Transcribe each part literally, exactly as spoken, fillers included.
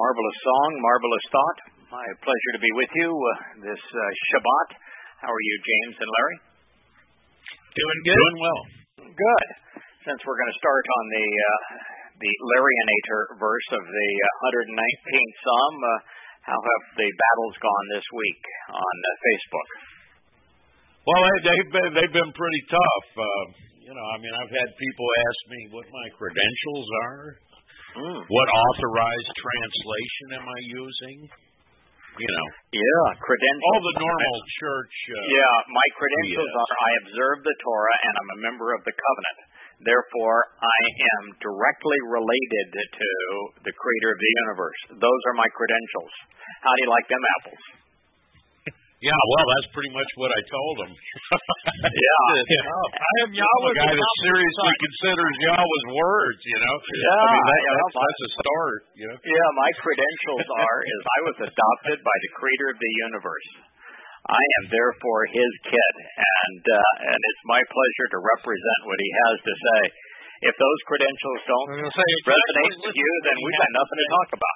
marvelous song, marvelous thought. My pleasure to be with you uh, this uh, Shabbat. How are you, James and Larry? Doing good. Doing well. Good. Since we're going to start on the uh, the Larryanator verse of the uh, one hundred nineteenth Psalm, uh, how have the battles gone this week on uh, Facebook? Well, they, they've been, they've been pretty tough. Uh, you know, I mean, I've had people ask me what my credentials are. Mm. What authorized translation am I using? You know. Yeah, credentials. All the normal church. Uh, yeah, my credentials yes. are I observe the Torah and I'm a member of the covenant. Therefore, I am directly related to the creator of the universe. Those are my credentials. How do you like them apples? Yeah, well, that's pretty much what I told him. yeah. yeah. I am Yahweh. A guy that seriously considers Yahweh's words, you know. Yeah. I mean, that, yeah that's, my, that's a start, you know. Yeah, my credentials are is I was adopted by the creator of the universe. I am therefore his kid, and uh, and it's my pleasure to represent what he has to say. If those credentials don't say, resonate with you, then we've got nothing to talk about.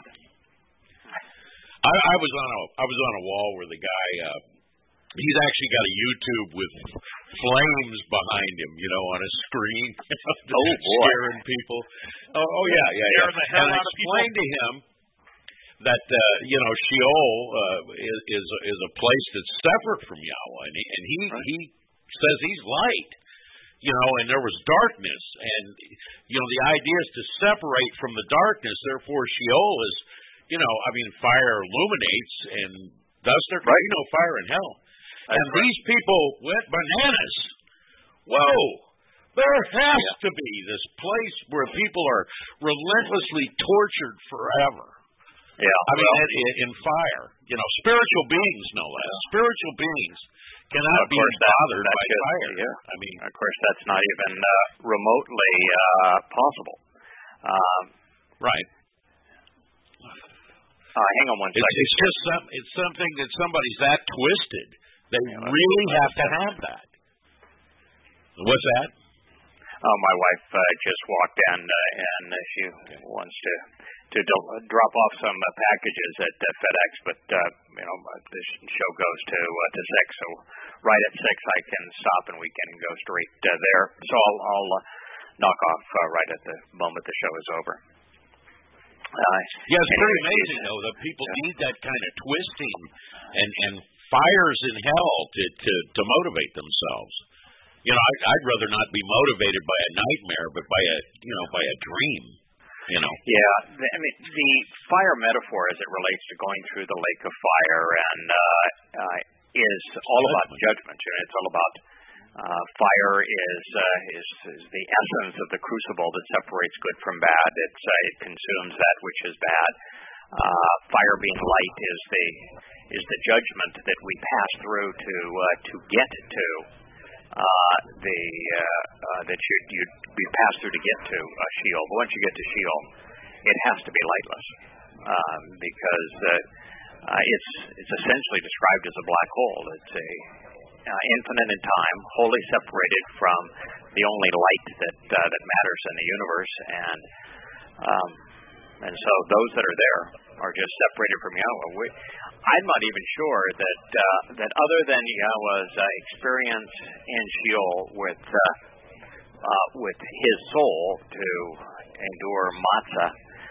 I, I was on a I was on a wall where the guy uh, he's actually got a YouTube with flames behind him, you know, on a screen, oh boy, scaring people. Oh, oh yeah, yeah, yeah. The hell and I explained to him that uh, you know Sheol uh, is is is a place that's separate from Yahweh, and he and he, right. he says he's light. You know, and there was darkness, and you know the idea is to separate from the darkness. Therefore, Sheol is. You know, I mean, fire illuminates, and thus there can right. be no fire in hell. That's and right. these people went bananas. Whoa! There has yeah. to be this place where people are relentlessly tortured forever. Yeah, I mean, well, in, in fire. You know, spiritual beings, no less. Yeah. Spiritual beings cannot of be course, bothered that, by just, fire. Yeah. I mean, of course, that's not even uh, remotely uh, possible. Um, right. Uh, hang on one it's, second. It's just some, it's something that somebody's that twisted. They yeah, really have to have that. What's that? Oh, my wife uh, just walked in, uh, and uh, she wants to to do- drop off some uh, packages at uh, FedEx, but uh, you know the show goes to uh, to six, so right at six I can stop and we can go straight uh, there. So I'll, I'll uh, knock off uh, right at the moment the show is over. Uh, yeah, it's pretty amazing, though, that people yeah. need that kind of twisting and, and fires in hell to, to, to motivate themselves. You know, I, I'd rather not be motivated by a nightmare, but by a, you know, by a dream, you know. Yeah, the, I mean, the fire metaphor as it relates to going through the lake of fire and uh, uh, is all about judgment. You know, it's all about Uh, fire is, uh, is is the essence of the crucible that separates good from bad. It's uh, it consumes that which is bad. Uh, fire being light is the is the judgment that we pass through to uh, to get to uh, the uh, uh, that you you we pass through to get to uh, Sheol. But once you get to Sheol, it has to be lightless um, because uh, uh, it's it's essentially described as a black hole. It's a Uh, infinite in time, wholly separated from the only light that uh, that matters in the universe, and um, and so those that are there are just separated from Yahweh. We, I'm not even sure that uh, that other than Yahweh's uh, experience in Sheol with uh, uh, with his soul to endure matzah,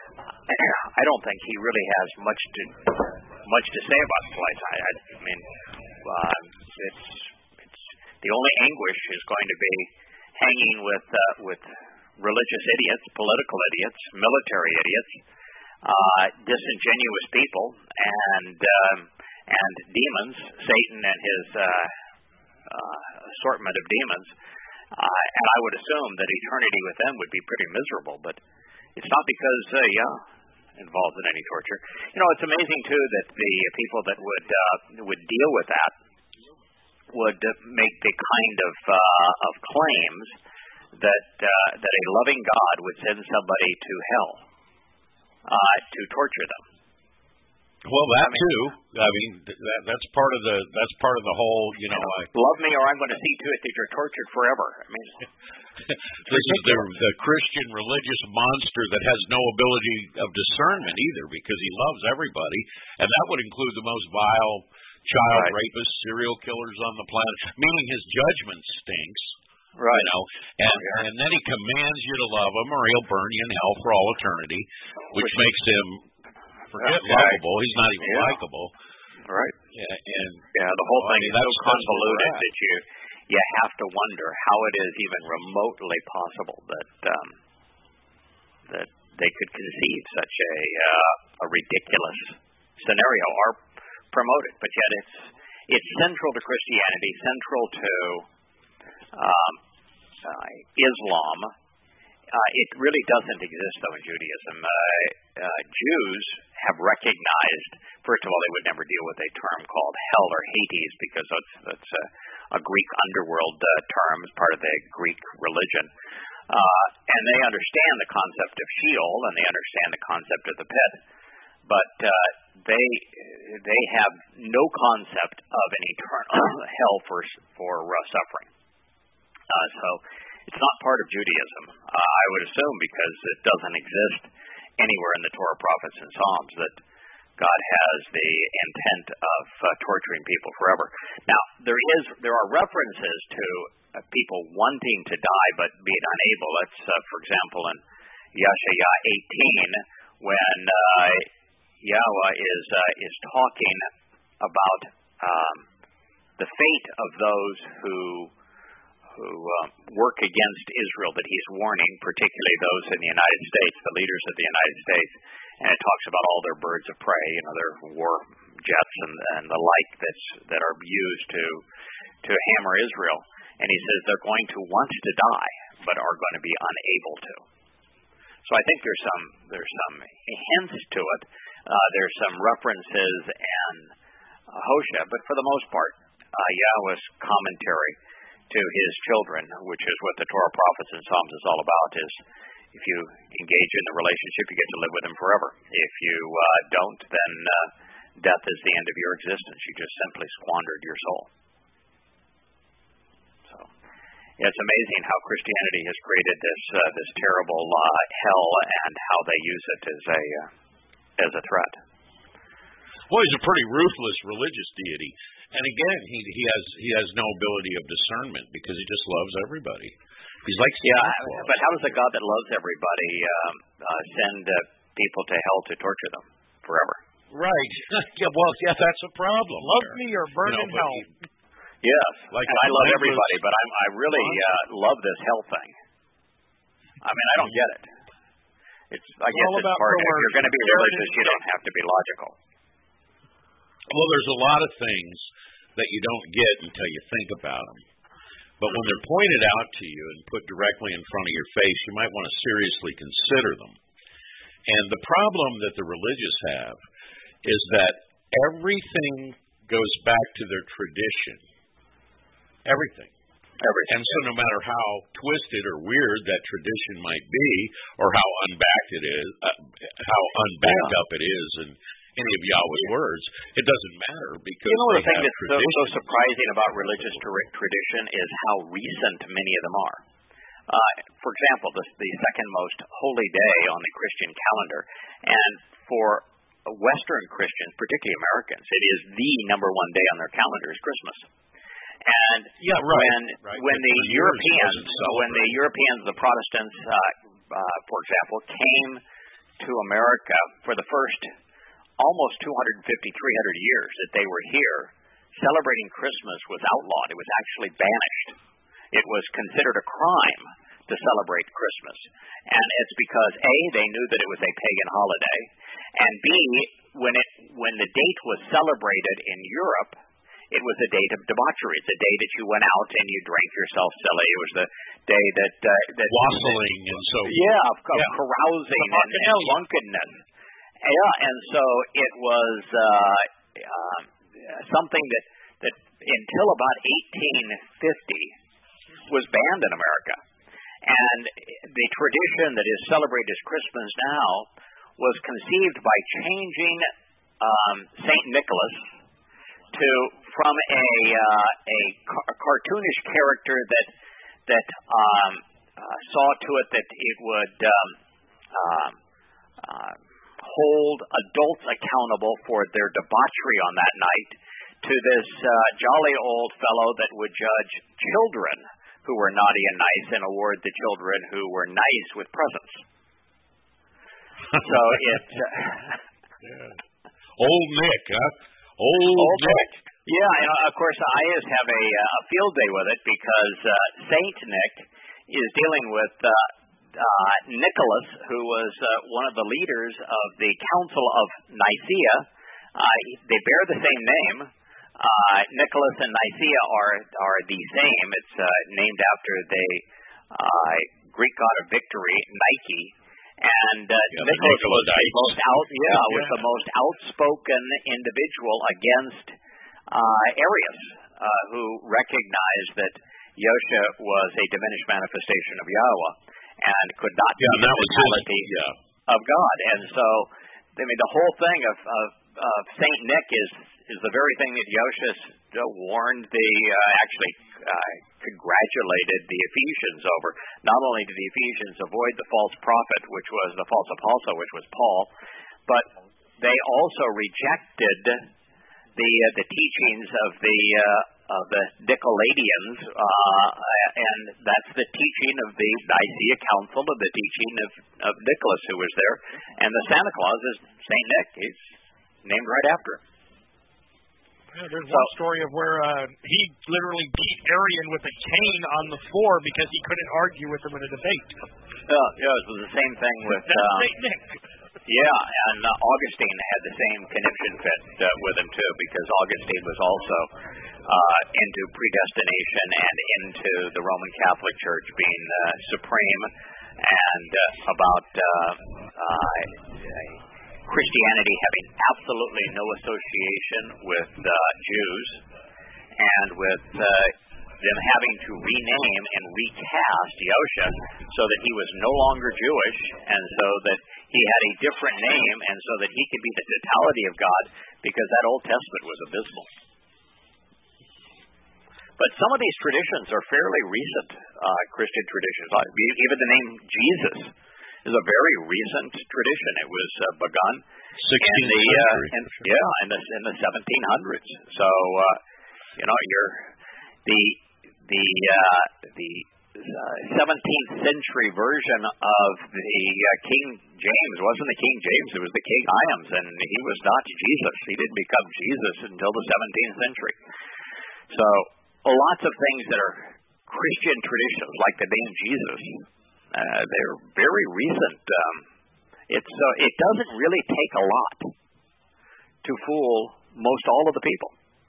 I don't think he really has much to much to say about the place. I, I mean, uh, it's it's the only anguish is going to be hanging with uh, with religious idiots, political idiots, military idiots, uh, disingenuous people, and um, and demons, Satan and his uh, uh, assortment of demons. Uh, and I would assume that eternity with them would be pretty miserable, but it's not because, uh, yeah, involved in any torture. You know, it's amazing too that the people that would uh, would deal with that would uh, make the kind of uh, of claims that uh, that a loving God would send somebody to hell uh, to torture them. Well, that I mean, too. I mean, that, that's part of the that's part of the whole. You know, I, love me or I'm going to see to it that you're tortured forever. I mean, this is the, the Christian religious monster that has no ability of discernment either, because he loves everybody, and that would include the most vile child right. rapists, serial killers on the planet. Meaning his judgment stinks. Right. You know, and, yeah. and then he commands you to love him, or he'll burn you in hell for all eternity, which, which makes him forget yeah, lovable. He's not even yeah. likable. Right. Yeah, and yeah, the whole thing is so convoluted that you you have to wonder how it is even remotely possible that um, that they could conceive such a uh, a ridiculous scenario or promote it. But yet it's it's central to Christianity, central to um, uh, Islam. Uh, it really doesn't exist, though, in Judaism. Uh, uh, Jews have recognized, first of all, they would never deal with a term called hell or Hades, because that's, that's a, a Greek underworld uh, term, as part of the Greek religion. Uh, and they understand the concept of Sheol, and they understand the concept of the pit. But uh, they they have no concept of an eternal hell for, for uh, suffering. Uh, so it's not part of Judaism, uh, I would assume, because it doesn't exist anywhere in the Torah, prophets, and Psalms that God has the intent of uh, torturing people forever. Now, there is there are references to uh, people wanting to die but being unable. That's, uh, for example, in Yeshaya eighteen, when uh, Yahweh is uh, is talking about um, the fate of those who who uh, work against Israel, that he's warning, particularly those in the United States, the leaders of the United States, and it talks about all their birds of prey, you know, their war jets and, and the like that's that are used to to hammer Israel. And he says they're going to want to die, but are going to be unable to. So I think there's some there's some hints to it. Uh, there's some references in uh, Hosea, but for the most part, uh, Yahweh's commentary to his children, which is what the Torah, prophets, and Psalms is all about, is if you engage in the relationship, you get to live with him forever. If you uh, don't, then uh, death is the end of your existence. You just simply squandered your soul. So yeah, it's amazing how Christianity has created this uh, this terrible uh, hell, and how they use it as a uh, as a threat. Well, he's a pretty ruthless religious deity. And again, he he has he has no ability of discernment, because he just loves everybody. He's like yeah, but how does a God that loves everybody um, uh, send uh, people to hell to torture them forever? Right. yeah. Well, yeah, that's a problem. Love me or burn you know, in hell. He, yes. Like I love everybody, but I'm, I really uh, love this hell thing. I mean, I don't get it. It's I guess it's part of, if you're going to be religious, you don't have to be logical. Well, there's a lot of things that you don't get until you think about them. But when they're pointed out to you and put directly in front of your face, you might want to seriously consider them. And the problem that the religious have is that everything goes back to their tradition. Everything. Everything. And so no matter how twisted or weird that tradition might be, or how unbacked it is, uh, how unbacked yeah. up it is, and any of Yahweh's words, it doesn't matter, because you know the thing that's so, so surprising about religious tra- tradition is how recent many of them are. Uh, for example, the, the second most holy day on the Christian calendar, and for Western Christians, particularly Americans, it is the number one day on their calendar is Christmas. And yeah, right, when right. when the Europeans, when the Europeans, the Protestants, uh, uh, for example, came to America for the first almost two hundred fifty, three hundred years that they were here, celebrating Christmas was outlawed. It was actually banished. It was considered a crime to celebrate Christmas. And it's because, A, they knew that it was a pagan holiday, and B, when it when the date was celebrated in Europe, it was a date of debauchery. It's a day that you went out and you drank yourself silly. It was the day that... Uh, that wassailing and so... Yeah, of, of yeah. carousing and, and drunkenness. Yeah, and so it was uh, uh, something that, that until about eighteen fifty was banned in America. And the tradition that is celebrated as Christmas now was conceived by changing um, Saint Nicholas to from a uh, a, car- a cartoonish character that that um, uh, saw to it that it would um, uh, uh, hold adults accountable for their debauchery on that night, to this uh, jolly old fellow that would judge children who were naughty and nice and award the children who were nice with presents. So it. Uh, yeah. Old Nick, huh? Old, old Nick. Nick. Yeah, and of course I just have a, a field day with it because uh, Saint Nick is dealing with uh, uh, Nicholas, who was uh, one of the leaders of the Council of Nicaea. Uh, they bear the same name. Uh, Nicholas and Nicaea are are the same. It's uh, named after the uh, Greek god of victory, Nike. And uh, yeah, Nicholas was the most out, yeah, yeah, was the most outspoken individual against uh, Arius, uh, who recognized that Yosha was a diminished manifestation of Yahweh and could not yeah, be the totality yeah. of God. And so, I mean, the whole thing of, of, of Saint Nick is is the very thing that Yosha uh, warned the uh, actually uh, congratulated the Ephesians over. Not only did the Ephesians avoid the false prophet, which was the false apostle, which was Paul, but they also rejected the uh, the teachings of the uh, of the Nicolaitans, uh, and that's the teaching of the Nicaea Council, of the teaching of, of Nicholas, who was there, and the Santa Claus is Saint Nick. He's named right after him. Yeah, there's so, one story of where uh, he literally beat Arian with a cane on the floor because he couldn't argue with him in a debate. Yeah, yeah, it was the same thing with That's uh, Saint Nick. Yeah, and uh, Augustine had the same conniption fit uh, with him too, because Augustine was also uh, into predestination and into the Roman Catholic Church being uh, supreme, and uh, about uh, uh, Christianity having absolutely no association with uh, Jews, and with uh, them having to rename and recast Yosha so that he was no longer Jewish, and so that he had a different name, and so that he could be the totality of God, because that Old Testament was abysmal. But some of these traditions are fairly recent uh, Christian traditions. Even the name Jesus is a very recent tradition. It was uh, begun in the uh, in, yeah in the in the seventeen hundreds. So uh, you know you're the the uh, the uh, seventeenth century version of the uh, King James wasn't the King James. It was the King Iams, and he was not Jesus. He didn't become Jesus until the seventeenth century. So lots of things that are Christian traditions, like the name Jesus, uh, they're very recent. Um, it's uh, it doesn't really take a lot to fool most all of the people.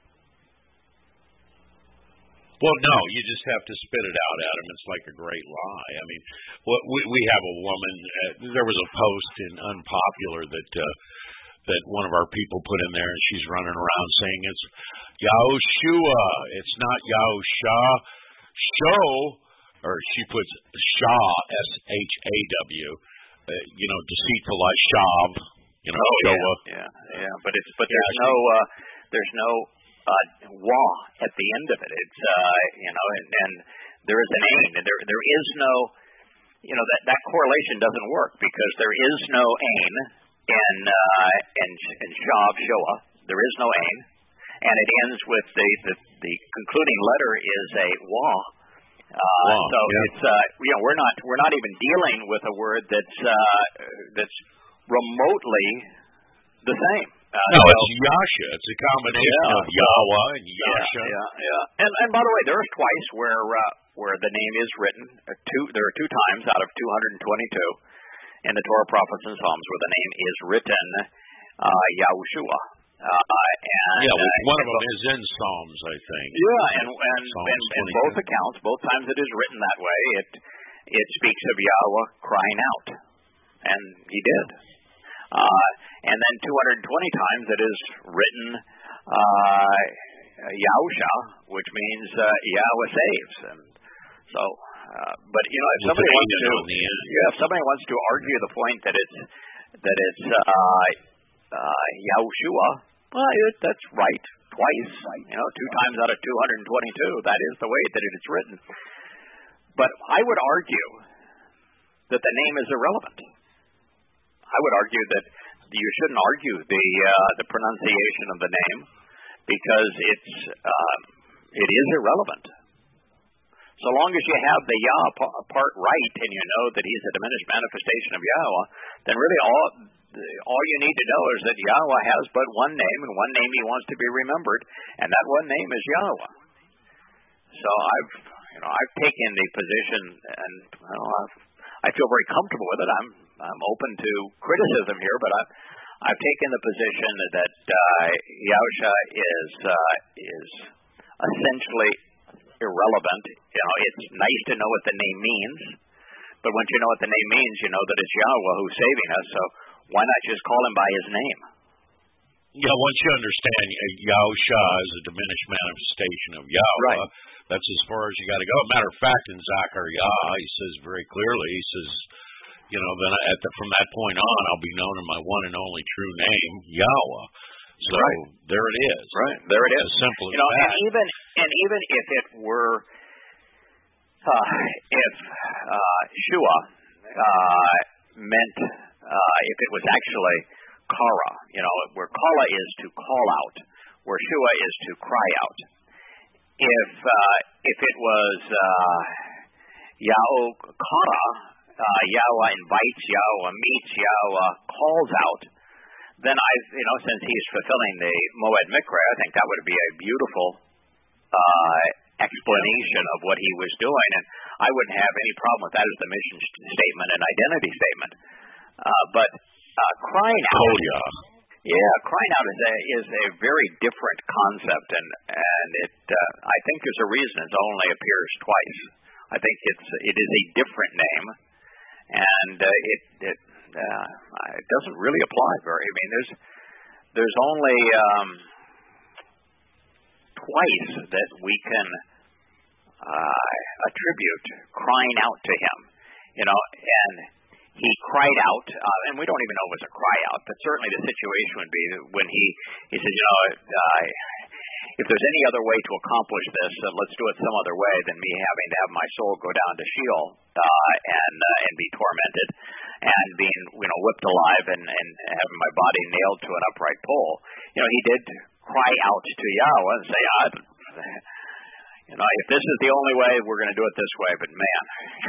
Well, no, you just have to spit it out at them. It's like a great lie. I mean, what we we have a woman. Uh, there was a post in Unpopular that uh, that one of our people put in there, and she's running around saying it's Yahushua. It's not Yahusha. Show, or she puts Shah, S H A W. Uh, you know, deceitful like Shav. You know, oh, Shoah. Yeah, yeah, yeah, but it's but there's yeah, no uh, there's no. Uh, wah at the end of it. It's uh, you know, and, and there is an ain. There there is no, you know, that that correlation doesn't work, because there is no ain in uh, in in Shav Shoah. There is no ain, and it ends with the the, the concluding letter is a wah. Uh, wow, so yeah. it's uh, you know we're not we're not even dealing with a word that's uh, that's remotely the same. Uh, no, so, it's Yasha. It's a combination yeah, of Yahweh and Yasha. Yeah, yeah, yeah. And and by the way, there's twice where uh, where the name is written. Uh, two, there are two times out of two hundred twenty-two in the Torah, Prophets, and Psalms where the name is written uh, Yahushua. Uh, and yeah, well, uh, one of them is in Psalms, I think. Yeah, and and in, in both accounts, both times it is written that way. It it speaks of Yahweh crying out, and he did. Uh, and then two hundred twenty times it is written uh, Yahusha, which means uh, Yahweh saves. And so, uh, but you know, if With somebody wants to, yeah, if somebody wants to argue the point that it's that it's uh, uh, Yahushua, well, it, that's right, twice. You know, two times out of two hundred twenty-two. That is the way that it is written. But I would argue that the name is irrelevant. I would argue that you shouldn't argue the uh, the pronunciation of the name because it's uh, it is irrelevant. So long as you have the Yah part right and you know that He's a diminished manifestation of Yahweh, then really all all you need to know is that Yahweh has but one name, and one name He wants to be remembered, and that one name is Yahweh. So I've you know I've taken the position, and well, I've, I feel very comfortable with it. I'm I'm open to criticism here, but I've I've taken the position that uh, Yahusha is uh, is essentially irrelevant. You know, it's nice to know what the name means, but once you know what the name means, you know that it's Yahweh who's saving us. So why not just call Him by His name? Yeah, once you understand Yahusha is a diminished manifestation of Yahweh, right. That's as far as you got to go. Matter of fact, in Zechariah, he says very clearly, he says, you know, then at the, from that point on, I'll be known in my one and only true name, Yahweh. So right. There it is. Right, there it is. As simple as you know, that. And even and even if it were, uh, if uh, Shua uh, meant, uh, if it was actually Kara, you know, where Kala is to call out, where Shua is to cry out. If uh, if it was uh, Yahweh Kara, uh, Yahweh invites, Yahweh meets, Yahweh calls out, then I, you know, since he's fulfilling the Moed Mikra, I think that would be a beautiful uh, explanation of what he was doing, and I wouldn't have any problem with that as the mission statement and identity statement. Uh, but uh, crying out, oh, yeah. yeah, crying out is a is a very different concept, and and it uh, I think there's a reason it only appears twice. I think it's it is a different name, and uh, it it. Uh, it doesn't really apply very. I mean, there's there's only um, twice that we can uh, attribute crying out to Him. You know, and He cried out, uh, and we don't even know it was a cry out, but certainly the situation would be when He He says, you know, uh, if there's any other way to accomplish this, uh, let's do it some other way than me having to have my soul go down to Sheol uh, and uh, and be tormented and being, you know, whipped alive and, and having my body nailed to an upright pole. You know, He did cry out to Yahweh and say, I, you know, if this is the only way, we're going to do it this way. But man,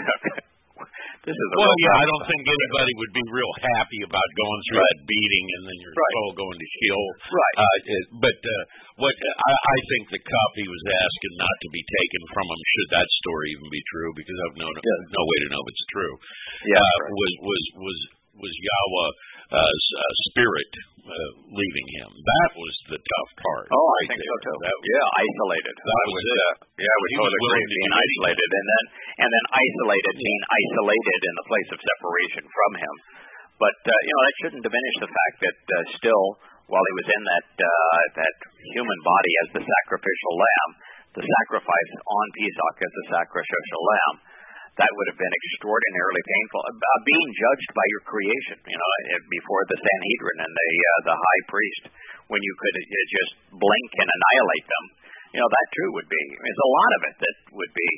this is a well, real yeah. problem. I don't think anybody would be real happy about going through right. that beating and then your right. soul going to Sheol. Right. Uh, it, but uh, what I, I think the cup he was asking not to be taken from him, should that story even be true, because I've no yeah. no way to know if it's true. Yeah. Uh, right. Was was was was Yahweh uh, uh, spirit uh, leaving him? That was the tough part. Oh, right I think there. so too. That yeah, isolated. That was would, it. Uh, yeah, I would he totally agree. Being isolated, and then and then isolated, being isolated in the place of separation from Him. But uh, you know, that shouldn't diminish the fact that uh, still, while He was in that uh, that human body as the sacrificial lamb, the sacrifice on Pesach as the sacrificial lamb, that would have been extraordinarily painful. Uh, being judged by your creation, you know, before the Sanhedrin and the uh, the high priest, when you could uh, just blink and annihilate them, you know, that too would be. There's a lot of it that would be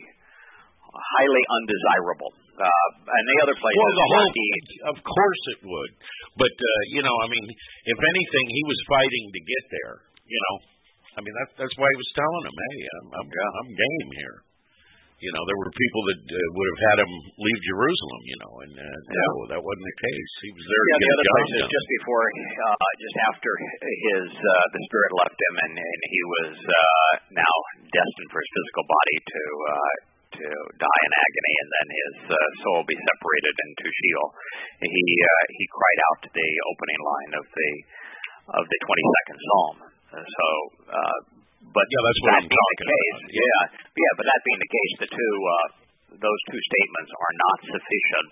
highly undesirable. Uh, and the other places, well, the whole, he, of course it would. But uh, you know, I mean, if anything, he was fighting to get there. You know, I mean, that's that's why he was telling him, "Hey, I'm I'm, yeah. I'm game here." You know, there were people that uh, would have had him leave Jerusalem. You know, and uh, yeah. no, that wasn't the case. He was there. Yeah, to the get other a job places, done. just before, uh, just after his uh, the spirit left him, and, and he was uh, now destined for his physical body to. Uh, to die in agony, and then his uh, soul be separated into Sheol. He uh, he cried out to the opening line of the of the twenty-second Psalm. Uh, so, uh, but yeah, that's what that I'm being talking the case, about. Yeah, yeah, but that being the case, the two uh, those two statements are not sufficient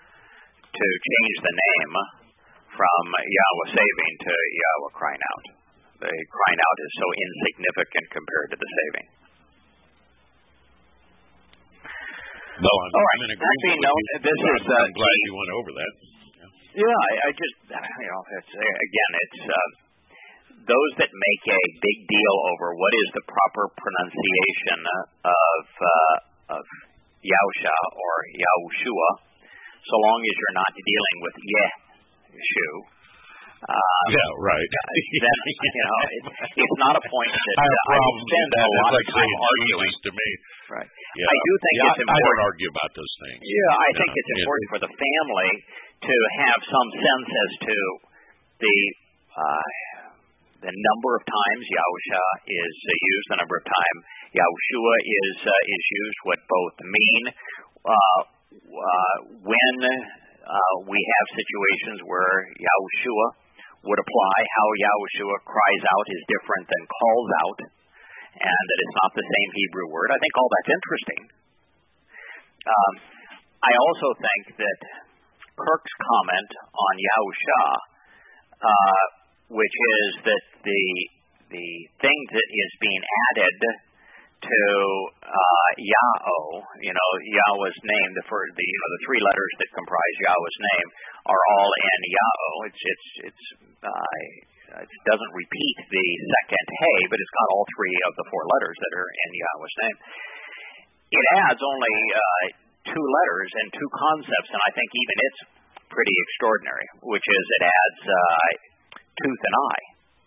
to change the name from Yahweh saving to Yahweh crying out. The crying out is so insignificant compared to the saving. No, I'm, All right. I'm in That being agreement known, with you. this is. Uh, I'm glad you went over that. Yeah. Yeah, I, I just, you know, it's, again, it's uh, those that make a big deal over what is the proper pronunciation of uh, of Yahusha or Yahushua, so long as you're not dealing with Yeshu. Um, yeah, right. Then, you know, it, it's not a point that I, uh, I spend a lot like of time arguing. To me. Right. Yeah. I do think yeah, it's important. I don't argue about those things. Yeah, I think yeah. it's important yeah. for the family to have some sense as to the uh, the number of times Yahusha is uh, used, the number of times Yahushua is uh, is used, what both mean. Uh, uh, when uh, we have situations where Yahushua would apply, how Yahushua cries out is different than calls out, and that it's not the same Hebrew word. I think all that's interesting. Um, I also think that Kirk's comment on Yahusha, uh, which is that the the thing that is being added to uh, Yahweh, you know, Yahweh's name, the for the you know the three letters that comprise Yahweh's name are all in Yahweh. It's it's it's uh, it doesn't repeat the second hey, but it's got all three of the four letters that are in Yahweh's name. It adds only uh, two letters and two concepts, and I think even it's pretty extraordinary, which is it adds uh, tooth and eye.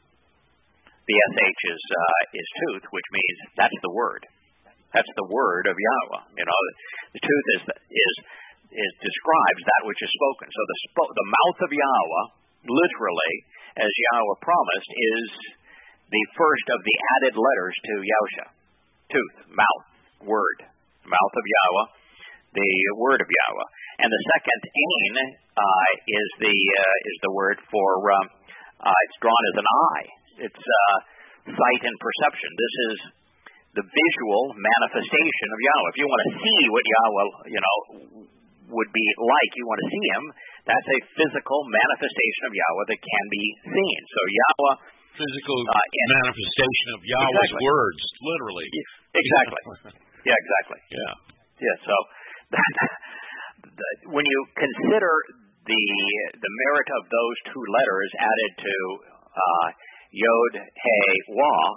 The S H is uh, is tooth, which means that's the word. That's the word of Yahweh. You know, the tooth is is is describes that which is spoken. So the spo- the mouth of Yahweh, literally, as Yahweh promised, is the first of the added letters to Yahusha. Tooth, mouth, word, mouth of Yahweh, the word of Yahweh, and the second ain uh, is the uh, is the word for um, uh, it's drawn as an eye. It's uh, sight and perception. This is the visual manifestation of Yahweh. If you want to see what Yahweh, you know, would be like, you want to see Him, that's a physical manifestation of Yahweh that can be seen. So Yahweh... Physical uh, in, manifestation of Yahweh's exactly. words, literally. Exactly. Yeah, exactly. Yeah. Yeah, so that, that, when you consider the the merit of those two letters added to... Uh, Yod, Hey, Wah,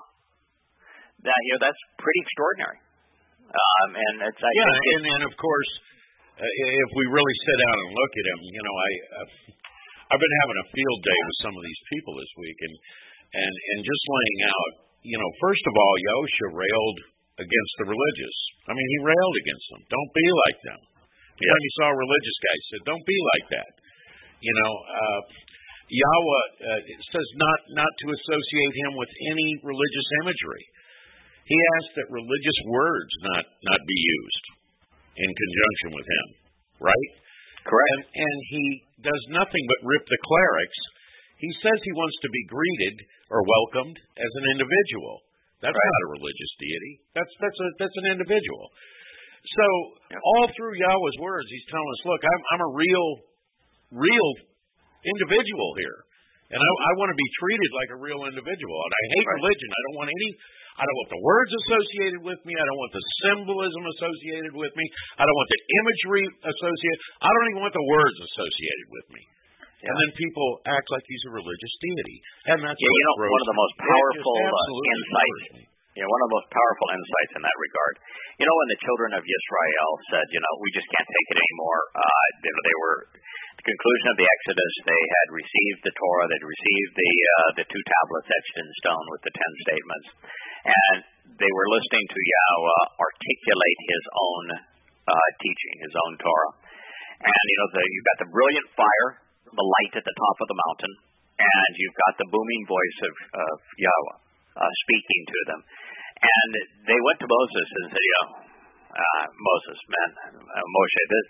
that, you know, that's pretty extraordinary. Um, and it's, I yeah, think and, and of course, uh, if we really sit down and look at him, you know, I, uh, I've been having a field day with some of these people this week, and, and, and just laying out, you know, first of all, Yahusha railed against the religious. I mean, he railed against them. Don't be like them. Yeah. When he saw a religious guy, he said, don't be like that. You know, uh, Yahweh uh, says not, not to associate him with any religious imagery. He asked that religious words not, not be used in conjunction with him, right? Correct. And, and he does nothing but rip the clerics. He says he wants to be greeted or welcomed as an individual. That's right. Not a religious deity. That's that's a that's an individual. So yeah. all through Yahweh's words, he's telling us, look, I'm, I'm a real, real individual here, and I, I want to be treated like a real individual. And I hate right. religion. I don't want any. I don't want the words associated with me. I don't want the symbolism associated with me. I don't want the imagery associated. I don't even want the words associated with me. Yeah. And then people act like he's a religious deity, and that's yeah. You know, one of the most powerful uh, insights. You know, one of the most powerful insights in that regard. You know, when the children of Yisrael said, you know, we just can't take it anymore. Uh, you know, they were at the conclusion of the Exodus. They had received the Torah. They'd received the uh, the two tablets etched in stone with the ten statements, and they were listening to Yahweh articulate His own uh, teaching, His own Torah. And you know, the, you've got the brilliant fire, the light at the top of the mountain, and you've got the booming voice of, of Yahweh uh, speaking to them. And they went to Moses and said, you know, uh, Moses, man, uh, Moshe, this,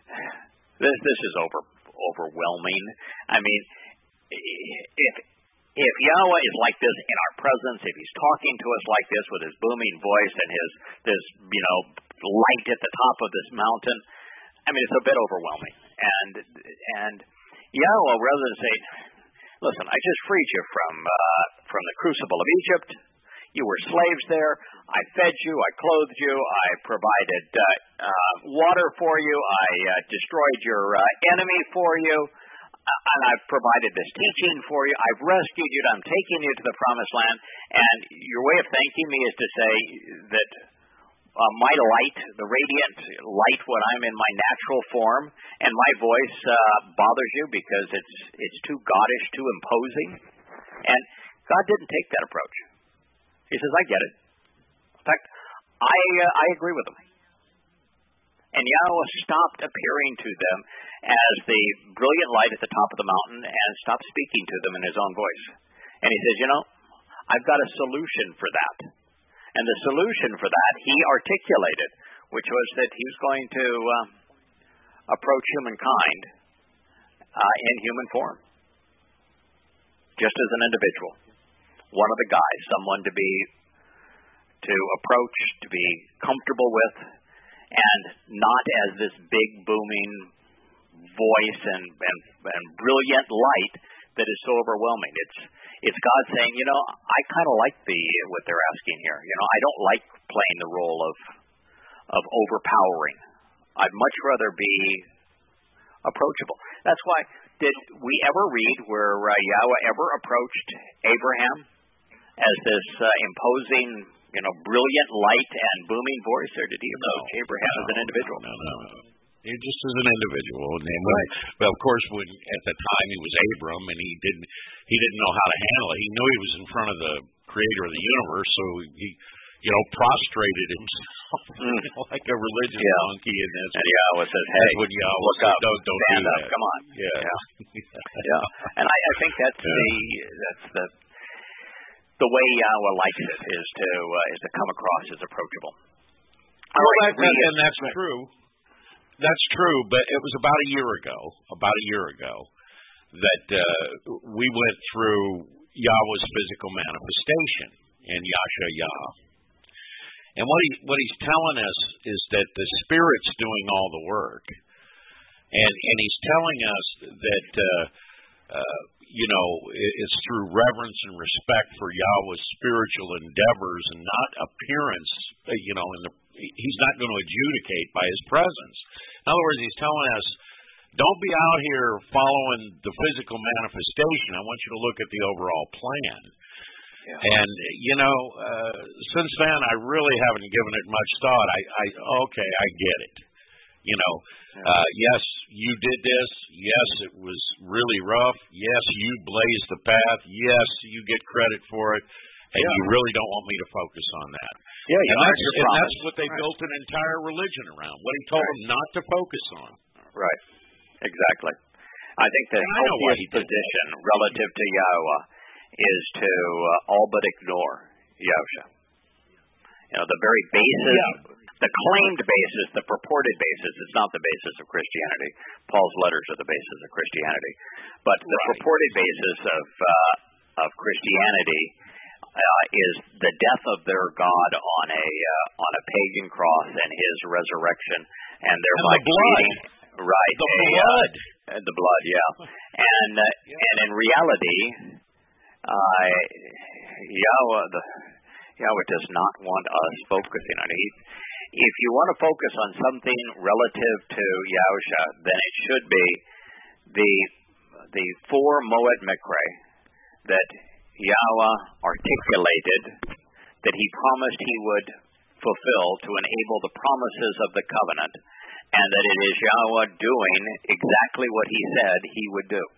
this this is over overwhelming. I mean, if if Yahweh is like this in our presence, if He's talking to us like this with His booming voice and His this you know light at the top of this mountain, I mean, it's a bit overwhelming. And and Yahweh, rather than say, listen, I just freed you from uh, from the crucible of Egypt. You were slaves there. I fed you. I clothed you. I provided uh, uh, water for you. I uh, destroyed your uh, enemy for you. and I've provided this teaching for you. I've rescued you. I'm taking you to the promised land. And your way of thanking me is to say that uh, my light, the radiant light when I'm in my natural form, and my voice uh, bothers you because it's it's too godish, too imposing. And God didn't take that approach. He says, I get it. In fact, I uh, I agree with them. And Yahweh stopped appearing to them as the brilliant light at the top of the mountain and stopped speaking to them in his own voice. And he says, you know, I've got a solution for that. And the solution for that he articulated, which was that he was going to uh, approach humankind uh, in human form, just as an individual. One of the guys, someone to be, to approach, to be comfortable with, and not as this big booming voice and, and, and brilliant light that is so overwhelming. It's it's God saying, you know, I kind of like the what they're asking here. You know, I don't like playing the role of of overpowering. I'd much rather be approachable. That's why, did we ever read where uh, Yahweh ever approached Abraham as this uh, imposing, you know, brilliant light and booming voice, or did he approach no, Abraham no, as an individual? No, no, no. He just as an individual. And when, right. Well, of course, when at the time he was Abram, and he didn't he didn't know how to handle it. He knew he was in front of the Creator of the universe, so he, you know, prostrated himself mm. like a religious yeah. monkey. And that's and Yahweh says, "Hey, when Yahweh look says, up, don't, don't stand do up, that. come on." Yeah, yeah. yeah. And I, I think that's yeah. the that's the the way Yahweh likes it is to uh, is to come across as approachable. All well, right, that, and that's true. That's true, but it was about a year ago, about a year ago, that uh, we went through Yahweh's physical manifestation in Yasha-Yah. And what he what he's telling us is that the Spirit's doing all the work. And and he's telling us that uh, uh, you know, it's through reverence and respect for Yahweh's spiritual endeavors and not appearance, you know, in the he's not going to adjudicate by his presence. In other words, he's telling us, don't be out here following the physical manifestation. I want you to look at the overall plan. Yeah. And, you know, uh, since then, I really haven't given it much thought. I, I okay, I get it. You know, uh, yes, you did this. Yes, it was really rough. Yes, you blazed the path. Yes, you get credit for it. And yeah. you really don't want me to focus on that. Yeah, and, that's, and that's what they right. built an entire religion around. What he told right. them not to focus on. Right. Exactly. I think the healthiest position relative to Yahweh is to uh, all but ignore Yahusha. You know, the very basis, yeah. the claimed basis, the purported basis, it's not the basis of Christianity. Paul's letters are the basis of Christianity. But the right. purported basis of uh, of Christianity Uh, is the death of their God on a uh, on a pagan cross and his resurrection, and thereby and the blood, creating, right? The a, blood, uh, the blood, yeah. And uh, yeah. and in reality, uh, Yahweh the Yahweh does not want us focusing on it. If you want to focus on something relative to Yahusha, then it should be the the four Moed Mikre that Yahweh articulated that he promised he would fulfill to enable the promises of the covenant, and that it is Yahweh doing exactly what he said he would do.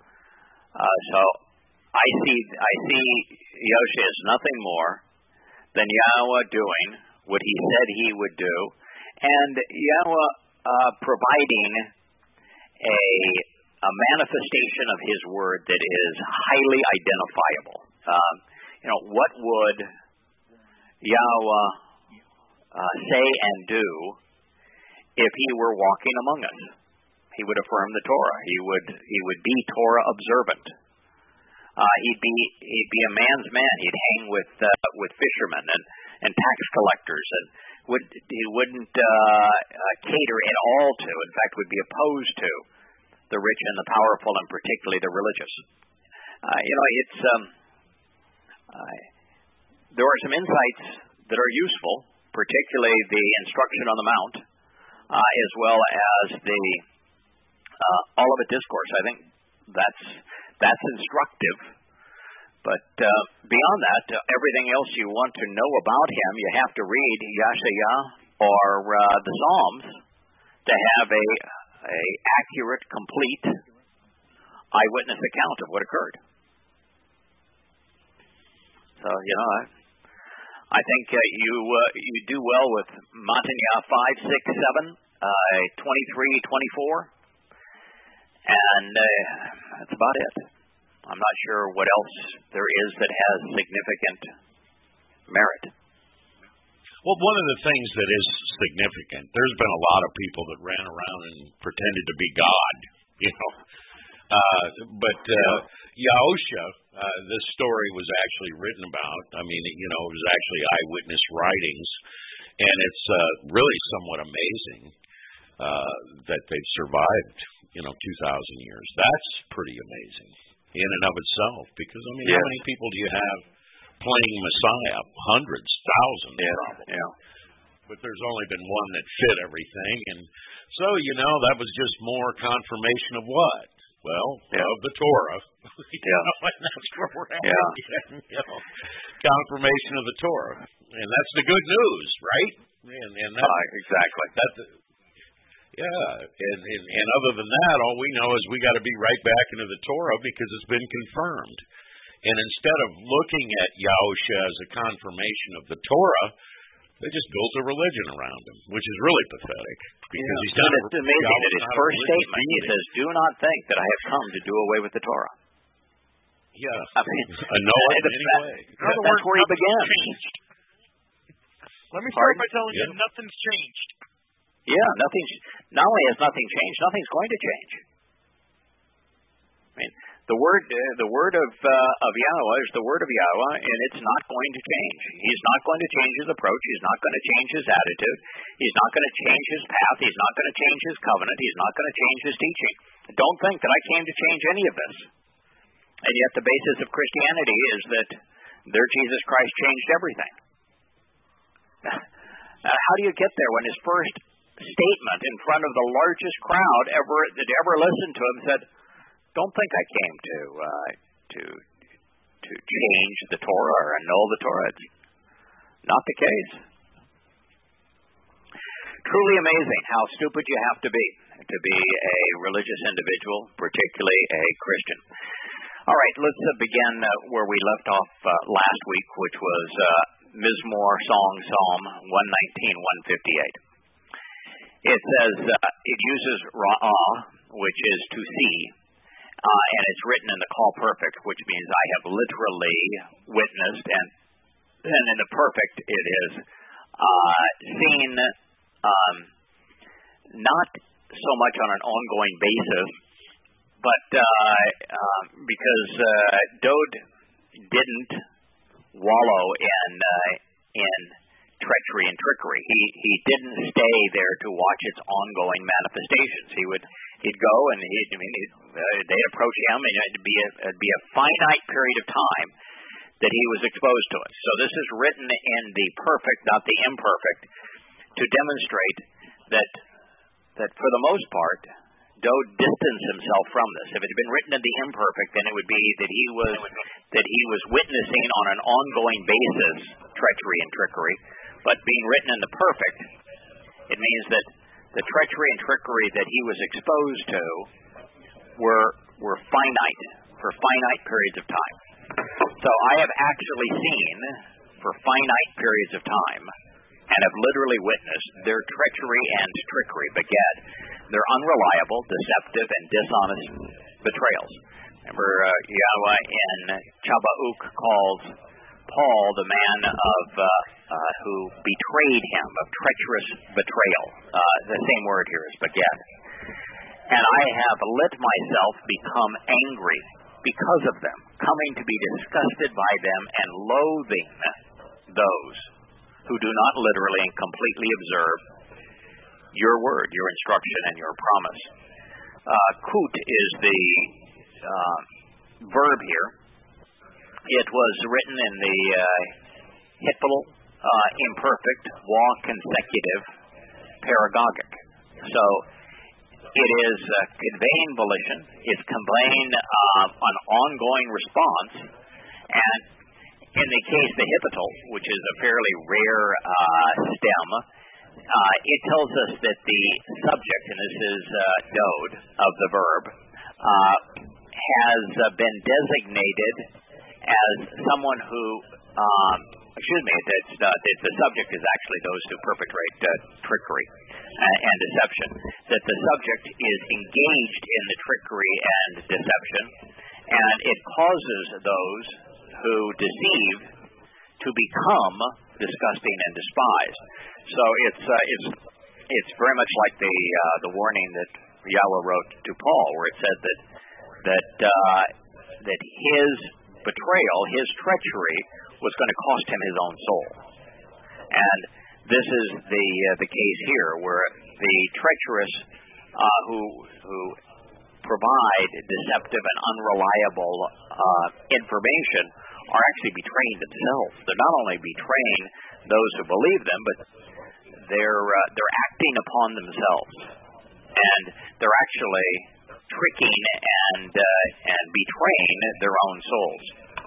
Uh, so I see I see Yosha as nothing more than Yahweh doing what he said he would do, and Yahweh uh, providing a a manifestation of his word that is highly identifiable. Um, you know, what would Yahweh uh, say and do if he were walking among us? He would affirm the Torah. He would he would be Torah observant. Uh, he'd be he'd be a man's man. He'd hang with uh, with fishermen and, and tax collectors, and would he wouldn't uh, uh, cater at all to. In fact, would be opposed to the rich and the powerful, and particularly the religious. Uh, you know, it's um, uh, there are some insights that are useful, particularly the instruction on the Mount, uh, as well as the uh, Olivet Discourse. I think that's that's instructive. But uh, beyond that, uh, everything else you want to know about him, you have to read Yeshaya or uh, the Psalms to have a a accurate, complete eyewitness account of what occurred. So you know, I, I think uh, you uh, you do well with Matanya five, six, seven, uh, twenty-three, twenty-four, and uh, that's about it. I'm not sure what else there is that has significant merit. Well, one of the things that is significant, there's been a lot of people that ran around and pretended to be God, you know. Uh, but uh, Yahusha, uh, this story was actually written about. I mean, you know, it was actually eyewitness writings, and it's uh, really somewhat amazing uh, that they've survived, you know, two thousand years. That's pretty amazing in and of itself, because, I mean, yeah. how many people do you have playing Messiah? Hundreds, thousands, yeah, probably. Yeah. But there's only been one that fit everything, and so, you know, that was just more confirmation of what? Well, yeah. of the Torah. Yeah. know, and that's where we're at. Yeah. you know, confirmation of the Torah. And that's the good news, right? And, and that's, uh, exactly. That's, yeah. And, and, and other than that, all we know is we got to be right back into the Torah because it's been confirmed. And instead of looking at Yahusha as a confirmation of the Torah, they just built a religion around him, which is really pathetic. Because yeah. he's done it's amazing that his first statement, he says, "Do not think that I have come to do away with the Torah." Yeah, I mean, I know it anyway. That, that's where he begins. Let me start Pardon? by telling yeah. you nothing's changed. Yeah, nothing's. Not only has nothing changed, nothing's going to change. I mean, the word, uh, the word of uh, of Yahweh is the word of Yahweh, and it's not going to change. He's not going to change his approach. He's not going to change his attitude. He's not going to change his path. He's not going to change his covenant. He's not going to change his teaching. Don't think that I came to change any of this. And yet, the basis of Christianity is that their Jesus Christ changed everything. How do you get there when his first statement in front of the largest crowd ever that ever listened to him said, "Don't think I came to uh, to to change the Torah or annul the Torah." It's not the case. Truly amazing how stupid you have to be to be a religious individual, particularly a Christian. All right, let's uh, begin uh, where we left off uh, last week, which was uh, Mizmor Song Psalm one nineteen, one fifty-eight. It says, uh, it uses ra'ah, which is to see, uh, and it's written in the call perfect, which means I have literally witnessed, and then in the perfect it is uh, seen um, not so much on an ongoing basis, but uh, uh, because uh, Dode didn't wallow in uh, in treachery and trickery. He he didn't stay there to watch its ongoing manifestations. He would he'd go and he I mean he'd, uh, they'd approach him, and it'd be a, it'd be a finite period of time that he was exposed to it. So this is written in the perfect, not the imperfect, to demonstrate that that for the most part, Dode distanced himself from this. If it had been written in the imperfect, then it would be that he was that he was witnessing on an ongoing basis treachery and trickery. But being written in the perfect, it means that the treachery and trickery that he was exposed to were were finite, for finite periods of time. So I have actually seen, for finite periods of time, and have literally witnessed their treachery and trickery beget their unreliable, deceptive, and dishonest betrayals. Remember, uh, Yahweh in Chabauk calls Paul the man of uh, uh, who betrayed him, of treacherous betrayal. Uh, the same word here is beget. And I have let myself become angry because of them, coming to be disgusted by them and loathing those who do not literally and completely observe your word, your instruction, and your promise. Uh, kut is the uh, verb here. It was written in the uh, Hippolyte uh, imperfect, wa consecutive, paragogic. So it is uh, conveying volition. It's conveying uh, an ongoing response. And in the case of the hippital, which is a fairly rare uh, stem, uh, it tells us that the subject, and this is uh, dode of the verb, uh, has uh, been designated as someone who, um, excuse me, that, uh, that the subject is actually those who perpetrate uh, trickery uh, and deception, that the subject is engaged in the trickery and deception, and it causes those who deceive to become disgusting and despised. So it's uh, it's it's very much like the uh, the warning that Yahweh wrote to Paul, where it said that that uh, that his betrayal, his treachery, was going to cost him his own soul. And this is the uh, the case here, where the treacherous uh, who who provide deceptive and unreliable uh, information are actually betraying themselves. They're not only betraying those who believe them, but they're uh, they're acting upon themselves, and they're actually tricking and uh, and betraying their own souls.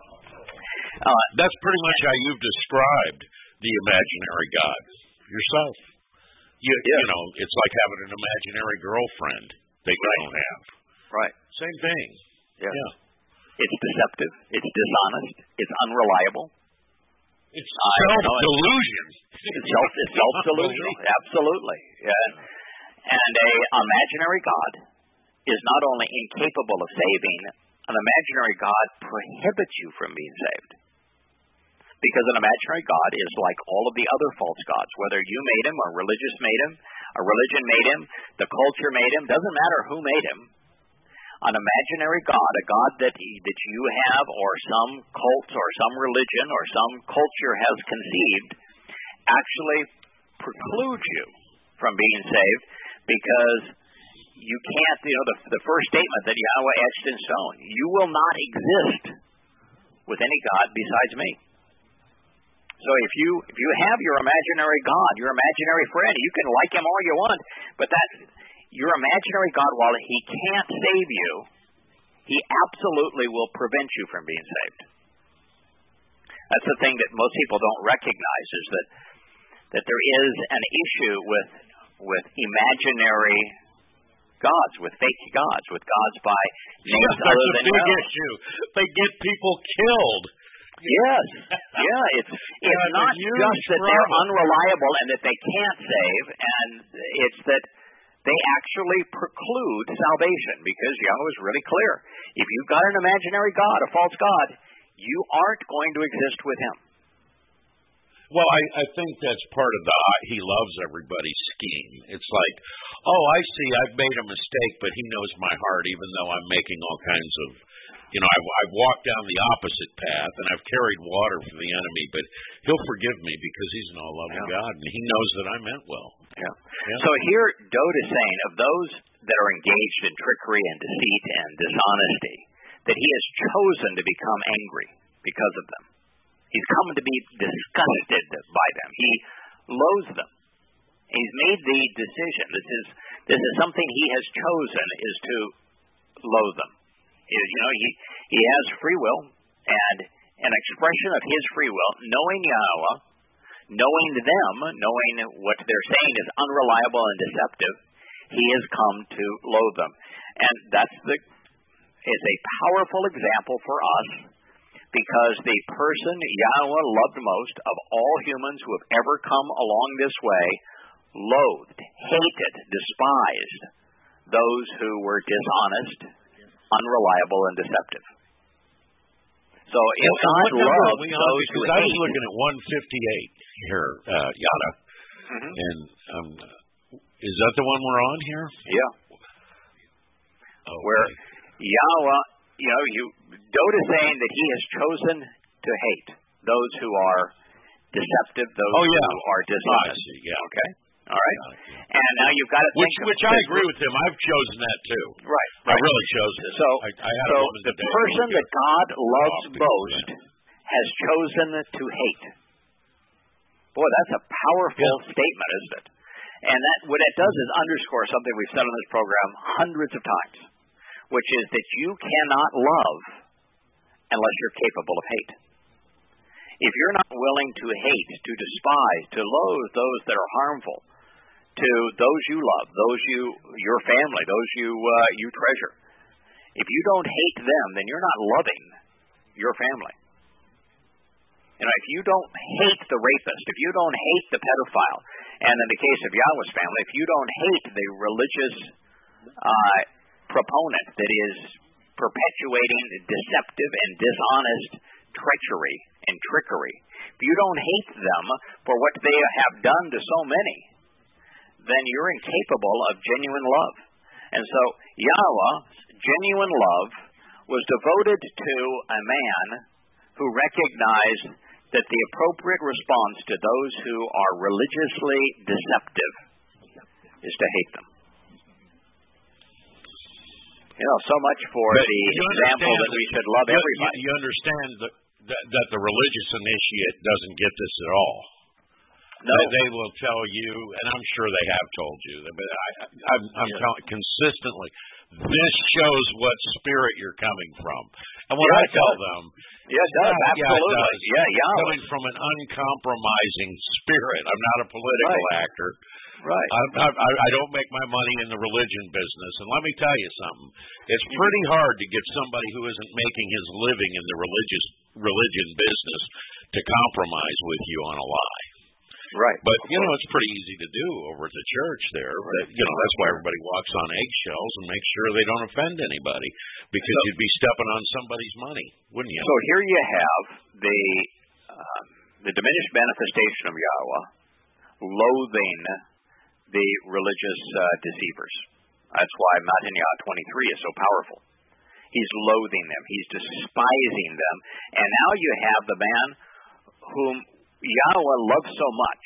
Uh, That's pretty much how you've described the imaginary God yourself. You, yeah. you know, it's like having an imaginary girlfriend that you right. don't have. Right. Same thing. Yeah. yeah. It's deceptive. It's dishonest. It's unreliable. It's uh, self-delusion. It's self it's self-delusional. Absolutely. Yeah. And a imaginary God is not only incapable of saving, an imaginary God prohibits you from being saved. Because an imaginary God is like all of the other false gods. Whether you made him, or religious made him, a religion made him, the culture made him, doesn't matter who made him. An imaginary God, a God that he, that you have, or some cult, or some religion, or some culture has conceived, actually precludes you from being saved, because you can't, you know, the, the first statement that Yahweh etched in stone, you will not exist with any God besides me. So if you if you have your imaginary God, your imaginary friend, you can like him all you want, but that your imaginary God, while he can't save you, he absolutely will prevent you from being saved. That's the thing that most people don't recognize, is that that there is an issue with with imaginary gods, with fake gods, with gods by names yeah, other than That's a big God. issue. They get people killed. Yes, yeah, it's it's yeah, not just that they're unreliable and that they can't save, and it's that they actually preclude salvation, because Yahweh is really clear. If you've got an imaginary God, a false God, you aren't going to exist with him. Well, I, I think that's part of the he loves everybody scheme. It's like, oh, I see, I've made a mistake, but he knows my heart, even though I'm making all kinds of, you know, I've, I've walked down the opposite path, and I've carried water for the enemy, but he'll forgive me because he's an all-loving yeah. God, and he knows that I meant well. Yeah. yeah. So here, Dode is saying, of those that are engaged in trickery and deceit and dishonesty, that he has chosen to become angry because of them. He's come to be disgusted by them. He loathes them. He's made the decision. This is this is something he has chosen, is to loathe them. You know, he he has free will, and an expression of his free will, knowing Yahweh, knowing them, knowing what they're saying is unreliable and deceptive, he has come to loathe them. And that's the is a powerful example for us, because the person Yahweh loved most of all humans who have ever come along this way loathed, hated, despised those who were dishonest, unreliable, and deceptive. So if well, God loves we those who hate... I was looking at one fifty-eight here, uh, Yada, mm-hmm. and um, is that the one we're on here? Yeah. Okay. Where Yahweh, you know, you, Dode is saying that he has chosen to hate those who are deceptive, those oh, yeah. who are dishonest. Oh, yeah. Okay? All right? And now you've got to think... Which, which I agree with him. I've chosen that, too. Right. I right. really chose it. So, I, I had so a woman the today person that God loves off most has chosen to hate. Boy, that's a powerful yeah. statement, isn't it? And that what it does is underscore something we've said on this program hundreds of times, which is that you cannot love unless you're capable of hate. If you're not willing to hate, to despise, to loathe those that are harmful to those you love, those you, your family, those you uh, you treasure, if you don't hate them, then you're not loving your family. You know, if you don't hate the rapist, if you don't hate the pedophile, and in the case of Yahweh's family, if you don't hate the religious uh, proponent that is perpetuating deceptive and dishonest treachery and trickery, if you don't hate them for what they have done to so many, then you're incapable of genuine love. And so Yahweh's genuine love was devoted to a man who recognized that the appropriate response to those who are religiously deceptive is to hate them. You know, so much for but the example that we should love you, everybody. You understand that, that, that the religious initiate doesn't get this at all. No. They, they will tell you, and I'm sure they have told you, but I, I'm, I'm yeah. telling consistently, this shows what spirit you're coming from. And what yeah, I tell does. them, yeah, it does, yeah, absolutely. Yeah, it does. yeah, yeah. Coming from an uncompromising spirit. I'm not a political right. actor. Right. I, I, I don't make my money in the religion business. And let me tell you something. It's pretty hard to get somebody who isn't making his living in the religious religion business to compromise with you on a lie. Right. But, you know, it's pretty easy to do over at the church there. But, you know, that's why everybody walks on eggshells and makes sure they don't offend anybody, because so, you'd be stepping on somebody's money, wouldn't you? So here you have the uh, the diminished manifestation of Yahweh loathing the religious uh, deceivers. That's why Mattaniah twenty-three is so powerful. He's loathing them. He's despising them. And now you have the man whom Yahweh loves so much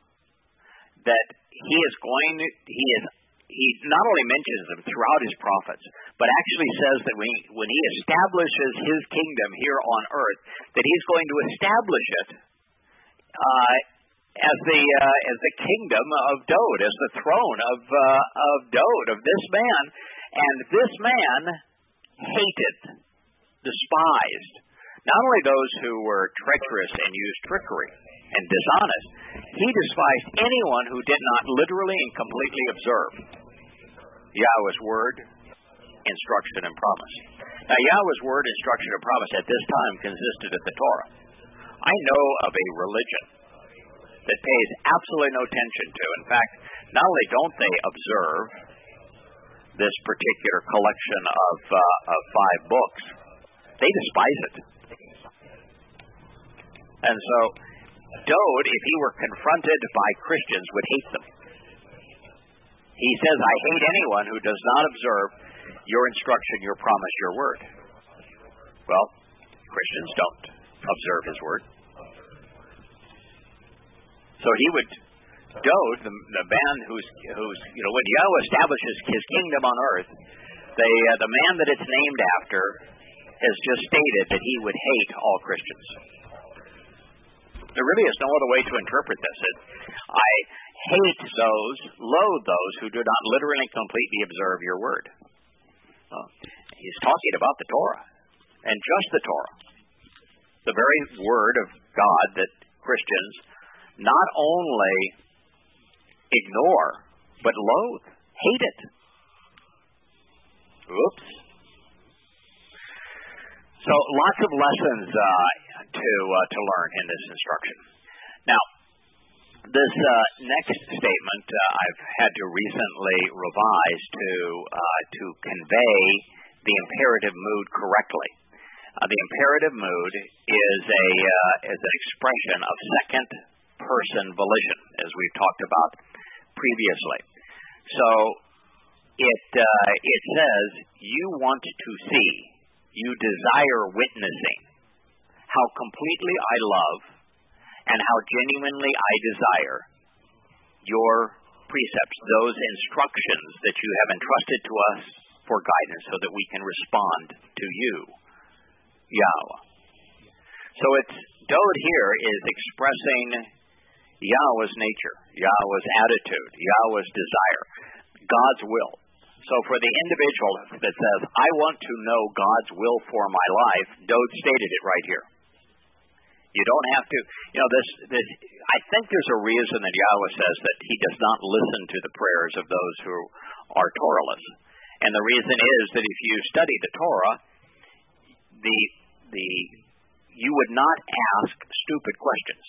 that he is going to, he is, he not only mentions them throughout his prophets, but actually says that when he, when he establishes his kingdom here on earth, that he's going to establish it uh, as the uh, as the kingdom of Dod, as the throne of uh, of Dod, of this man. And this man hated, despised, not only those who were treacherous and used trickery and dishonest, he despised anyone who did not literally and completely observe Yahweh's word, instruction, and promise. Now, Yahweh's word, instruction, and promise at this time consisted of the Torah. I know of a religion that pays absolutely no attention to. In fact, not only don't they observe this particular collection of uh, of five books, they despise it. And so, Dod, if he were confronted by Christians, would hate them. He says, I hate anyone who does not observe your instruction, your promise, your word. Well, Christians don't observe his word. So he would, Dod, the, the man who's, who's, you know, when Yahweh establishes his kingdom on earth, the, uh, the man that it's named after has just stated that he would hate all Christians. There really is no other way to interpret this. It, I hate those, loathe those who do not literally and completely observe your word. Well, he's talking about the Torah, and just the Torah. The very word of God that Christians not only ignore, but loathe, hate it. Oops. So lots of lessons uh, to uh, to learn in this instruction. Now, this uh, next statement uh, I've had to recently revise to uh, to convey the imperative mood correctly. Uh, the imperative mood is a uh, is an expression of second person volition, as we've talked about previously. So it uh, it says you want to see. You desire witnessing how completely I love and how genuinely I desire your precepts, those instructions that you have entrusted to us for guidance so that we can respond to you, Yahweh. So it's Dod here is expressing Yahweh's nature, Yahweh's attitude, Yahweh's desire, God's will. So for the individual that says, I want to know God's will for my life, Dode stated it right here. You don't have to, you know, this, this, I think there's a reason that Yahweh says that he does not listen to the prayers of those who are Torahless. And the reason is that if you study the Torah, the, the, you would not ask stupid questions.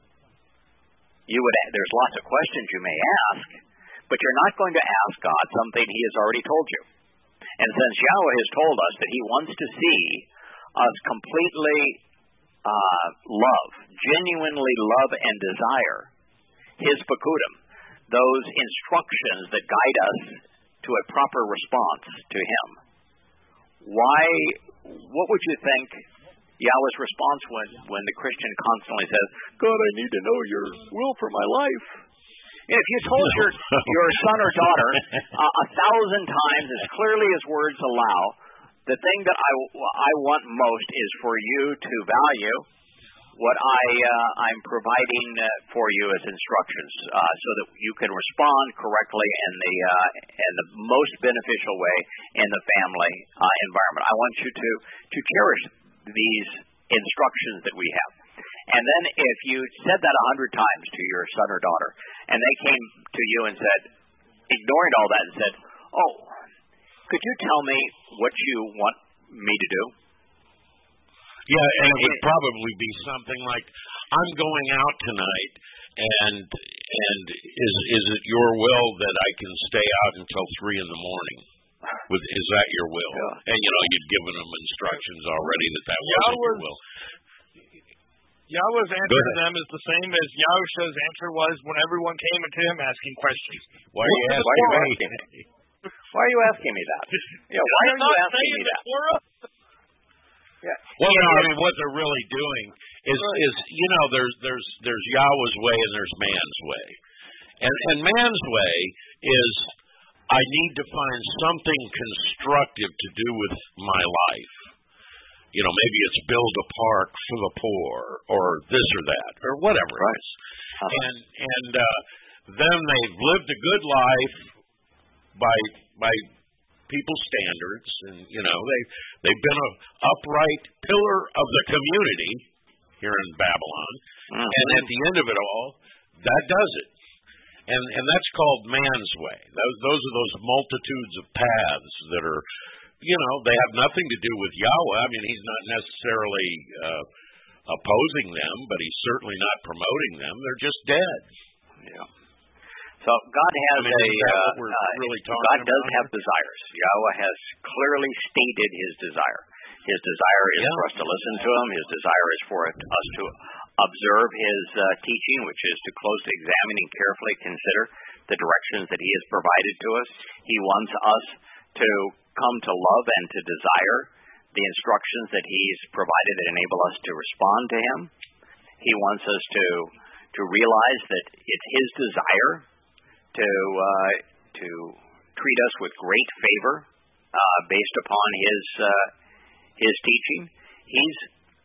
You would, there's lots of questions you may ask, but you're not going to ask God something he has already told you. And since Yahweh has told us that he wants to see us completely uh, love, genuinely love and desire his Pekudim, those instructions that guide us to a proper response to him, why, what would you think Yahweh's response when, when the Christian constantly says, God, I need to know your will for my life? And if you told your, your son or daughter uh, a thousand times, as clearly as words allow, the thing that I, I want most is for you to value what I, uh, I'm providing uh, for you as instructions uh, so that you can respond correctly in the, uh, in the most beneficial way in the family uh, environment. I want you to, to cherish these instructions that we have. And then if you said that a hundred times to your son or daughter, and they came to you and said, ignoring all that, and said, oh, could you tell me what you want me to do? Yeah, and it would probably be something like, I'm going out tonight, and and is is it your will that I can stay out until three in the morning? With, is that your will? Yeah. And, you know, you'd given them instructions already that that Yahweh's, wasn't your will. Yahweh's answer to them is the same as Yahusha's answer was when everyone came to him asking questions. Why are you asking, why are you asking me? Why are you asking me that? Yeah, why are you asking me that? Yeah. Well, you know, I mean, what they're really doing is, is you know, there's there's there's Yahweh's way and there's man's way, and and man's way is, I need to find something constructive to do with my life. You know, maybe it's build a park for the poor, or this or that, or whatever right. it is. Uh-huh. And and uh, then they've lived a good life by by people's standards, and you know they they've been an upright pillar of the community here in Babylon. Mm-hmm. And at the end of it all, that does it. And and that's called man's way. Those those are those multitudes of paths that are, you know, they have nothing to do with Yahweh. I mean, he's not necessarily uh, opposing them, but he's certainly not promoting them. They're just dead. Yeah. So God has I mean, a uh, we're uh, really God does about have desires. Yahweh has clearly stated his desire. His desire is yeah. for us to listen to him. His desire is for us to observe his uh, teaching, which is to closely examine and carefully consider the directions that he has provided to us. He wants us to come to love and to desire the instructions that he's provided that enable us to respond to him. He wants us to to realize that it's his desire to uh, to treat us with great favor uh, based upon his uh, his teaching. He's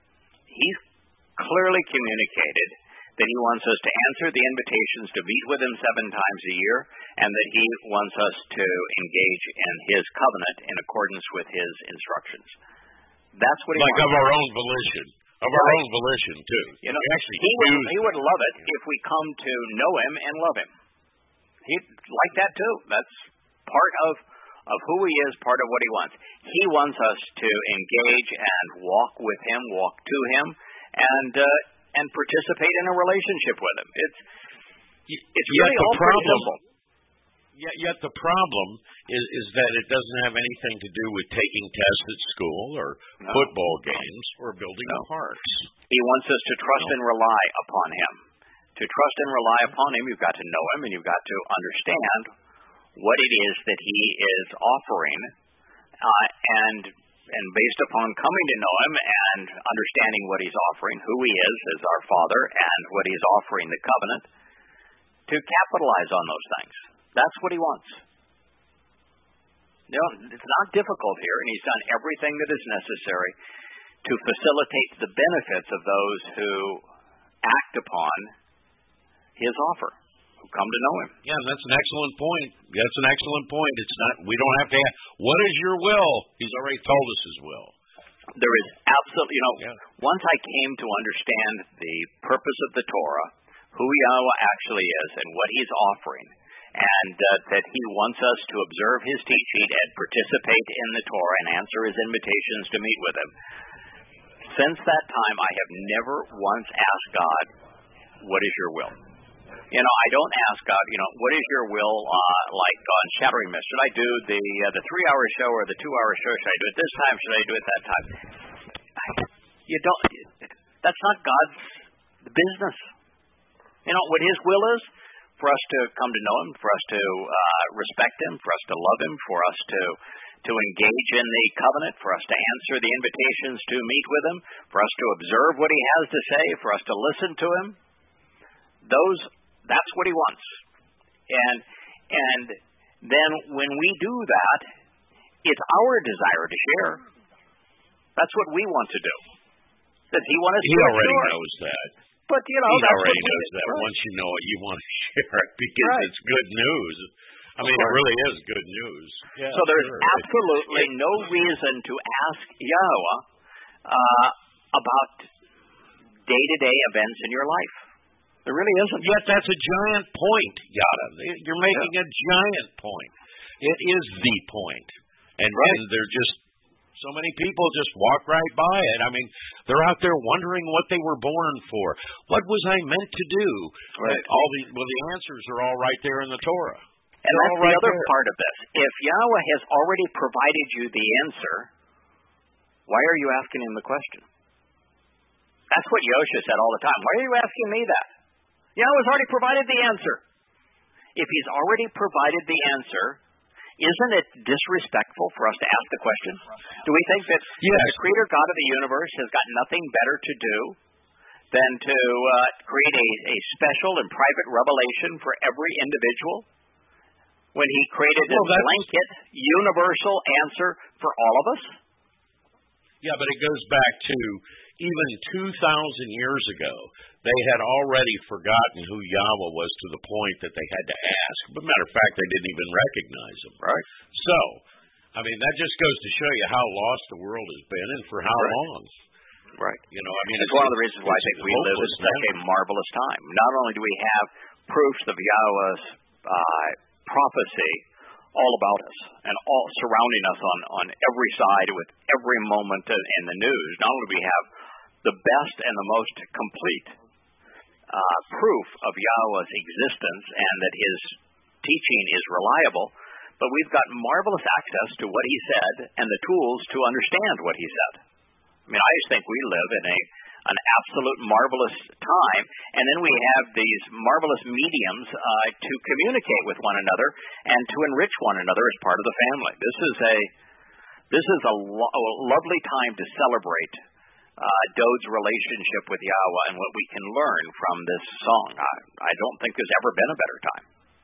he's clearly communicated that he wants us to answer the invitations to meet with him seven times a year, and that he wants us to engage in his covenant in accordance with his instructions. That's what he like wants. Of our own volition. Of our own volition, too. You know, actually he would, he would love it if we come to know him and love him. He'd like that, too. That's part of, of who he is, part of what he wants. He wants us to engage and walk with him, walk to him, and uh, and participate in a relationship with him. It's it's yet really the all problem, pretty simple. Yet, yet the problem is, is that it doesn't have anything to do with taking tests at school or no. football games or building no. parks. He wants us to trust no. and rely upon him. To trust and rely upon him, you've got to know him, and you've got to understand what it is that he is offering, uh, and and based upon coming to know him and understanding what he's offering, who he is as our Father, and what he's offering, the covenant, to capitalize on those things. That's what he wants. You know, it's not difficult here, and he's done everything that is necessary to facilitate the benefits of those who act upon his offer, who come to know him. Yeah, that's an excellent point. That's an excellent point. It's not. We don't have to ask, what is your will? He's already told us his will. There is absolutely, you know, yeah. once I came to understand the purpose of the Torah, who Yahweh actually is and what he's offering, and uh, that he wants us to observe his teaching and participate in the Torah and answer his invitations to meet with him. Since that time, I have never once asked God, what is your will? You know, I don't ask God, you know, what is your will, uh, like on Shattering Mist? Should I do the uh, the three-hour show or the two-hour show? Should I do it this time? Should I do it that time? You don't. That's not God's business. You know, what his will is? For us to come to know him, for us to uh, respect him, for us to love him, for us to to engage in the covenant, for us to answer the invitations to meet with him, for us to observe what he has to say, for us to listen to him. Those, that's what he wants. And and then when we do that, it's our desire to share. That's what we want to do. Does he want us he to share? He already knows that. But, you know, he that's already what knows we, that right. once you know it, you want to share it because right. it's good news. I mean, it really is good news. Yeah, so there's sure. absolutely no reason to ask Yahweh uh, about day-to-day events in your life. There really isn't. Yet that's a giant point, Yada. You're making yeah. a giant point. It is the point. And, right. and they're just, so many people just walk right by it. I mean, they're out there wondering what they were born for. What was I meant to do? Right. All the, well, the answers are all right there in the Torah. And they're that's right the other there. part of this. If Yahweh has already provided you the answer, why are you asking him the question? That's what Yosha said all the time. Why are you asking me that? Yahweh's already provided the answer. If he's already provided the answer, isn't it disrespectful for us to ask the question? Do we think that yes. the Creator God of the universe has got nothing better to do than to uh, create a, a special and private revelation for every individual when he created this well, blanket, universal answer for all of us? Yeah, but it goes back to even two thousand years ago. They had already forgotten who Yahweh was to the point that they had to ask. But matter of fact, they didn't even recognize him. Right. So, I mean, that just goes to show you how lost the world has been and for how right. long. Right. You know, I mean, it's, it's one of the reasons why I think we live in such a marvelous time. Not only do we have proofs of Yahweh's uh, prophecy all about us and all surrounding us on, on every side with every moment in the news, not only do we have the best and the most complete uh, proof of Yahweh's existence and that his teaching is reliable, but we've got marvelous access to what he said and the tools to understand what he said. I mean, I just think we live in a an absolute marvelous time, and then we have these marvelous mediums uh, to communicate with one another and to enrich one another as part of the family. This is a this is a, lo- a lovely time to celebrate uh, Dod's relationship with Yahweh and what we can learn from this song. I, I don't think there's ever been a better time.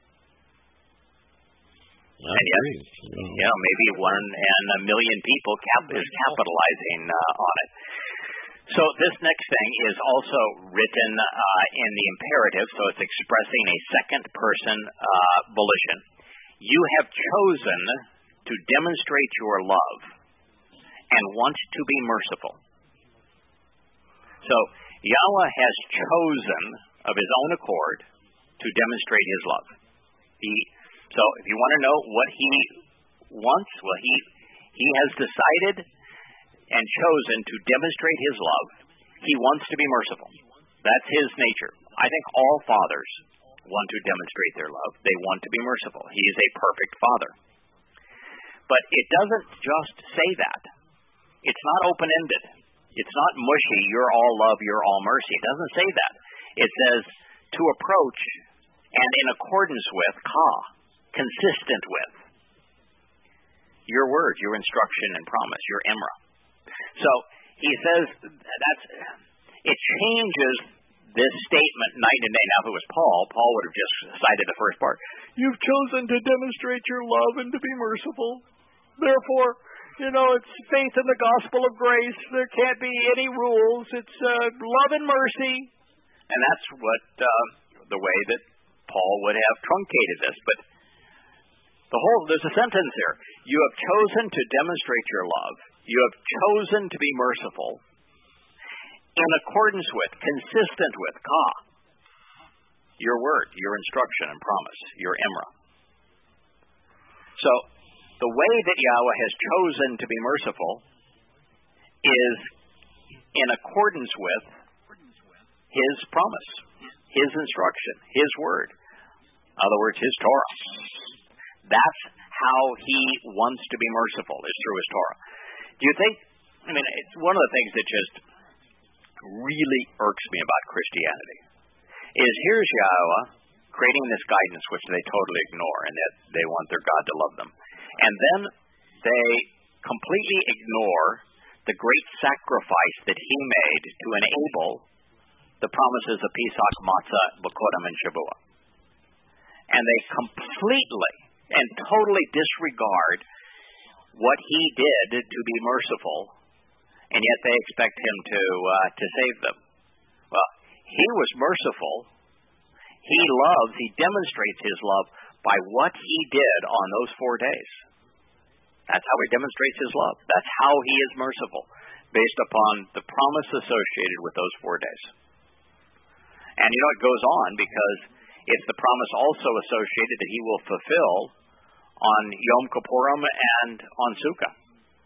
I and yet, agree. you know, maybe one in a million people cap- is capitalizing uh, on it. So this next thing is also written uh, in the imperative, so it's expressing a second-person uh, volition. You have chosen to demonstrate your love and want to be merciful. So Yahweh has chosen of his own accord to demonstrate his love. He, so if you want to know what he wants, well, he he has decided and chosen to demonstrate his love. He wants to be merciful. That's his nature. I think all fathers want to demonstrate their love. They want to be merciful. He is a perfect father. But it doesn't just say that. It's not open-ended. It's not mushy, you're all love, you're all mercy. It doesn't say that. It says to approach and in accordance with, ka, consistent with your words, your instruction and promise, your emra. So he says that's it changes this statement night and day. Now, if it was Paul, Paul would have just cited the first part. You've chosen to demonstrate your love and to be merciful. Therefore, you know, it's faith in the gospel of grace. There can't be any rules. It's uh, love and mercy. And that's what uh, the way that Paul would have truncated this. But the whole, there's a sentence here. You have chosen to demonstrate your love. You have chosen to be merciful in accordance with, consistent with, ka, your word, your instruction and promise, your emra. So, the way that Yahweh has chosen to be merciful is in accordance with His promise, His instruction, His word. In other words, His Torah. That's how He wants to be merciful, is through His Torah. Do you think, I mean, it's one of the things that just really irks me about Christianity is here's Yahweh creating this guidance which they totally ignore, and that they want their God to love them. And then they completely ignore the great sacrifice that He made to enable the promises of Pesach, Matzah, Bokodam, and Shavuot. And they completely and totally disregard what He did to be merciful, and yet they expect Him to uh, to save them. Well, He was merciful. He loves, He demonstrates His love by what He did on those four days. That's how He demonstrates His love. That's how He is merciful, based upon the promise associated with those four days. And you know, it goes on because it's the promise also associated that He will fulfill on Yom Kippurim and on Sukkah.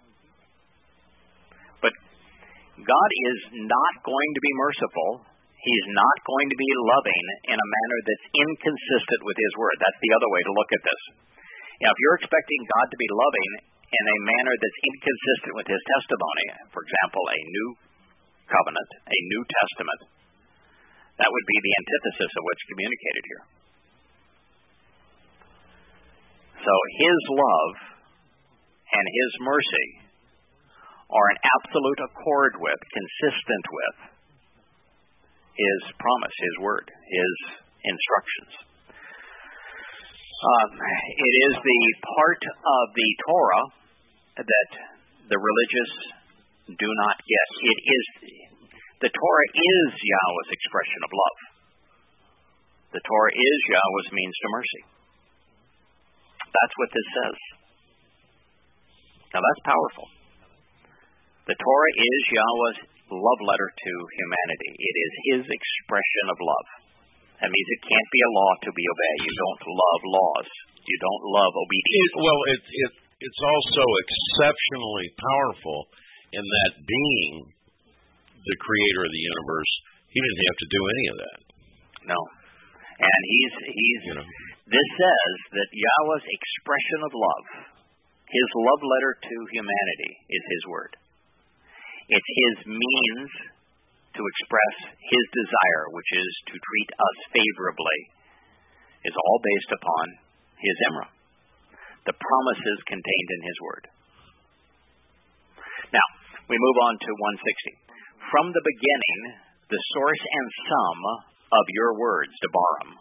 But God is not going to be merciful. He's not going to be loving in a manner that's inconsistent with His word. That's the other way to look at this. Now, if you're expecting God to be loving in a manner that's inconsistent with His testimony, for example, a new covenant, a new testament, that would be the antithesis of what's communicated here. So His love and His mercy are in absolute accord with, consistent with, His promise, His word, His instructions. Um, it is the part of the Torah that the religious do not get. It is the Torah is Yahweh's expression of love. The Torah is Yahweh's means to mercy. That's what this says. Now that's powerful. The Torah is Yahweh's love letter to humanity. It is His expression of love. That means it can't be a law to be obeyed. You don't love laws. You don't love obedience. It, well, it, it, it's also exceptionally powerful in that being the creator of the universe, He didn't have to do any of that. No. And he's, he's, you know, this says that Yahweh's expression of love, His love letter to humanity, is His word. It's His means to express His desire, which is to treat us favorably, is all based upon His emra, the promises contained in His word. Now, we move on to one sixty. From the beginning, the source and sum of your words, Debarim,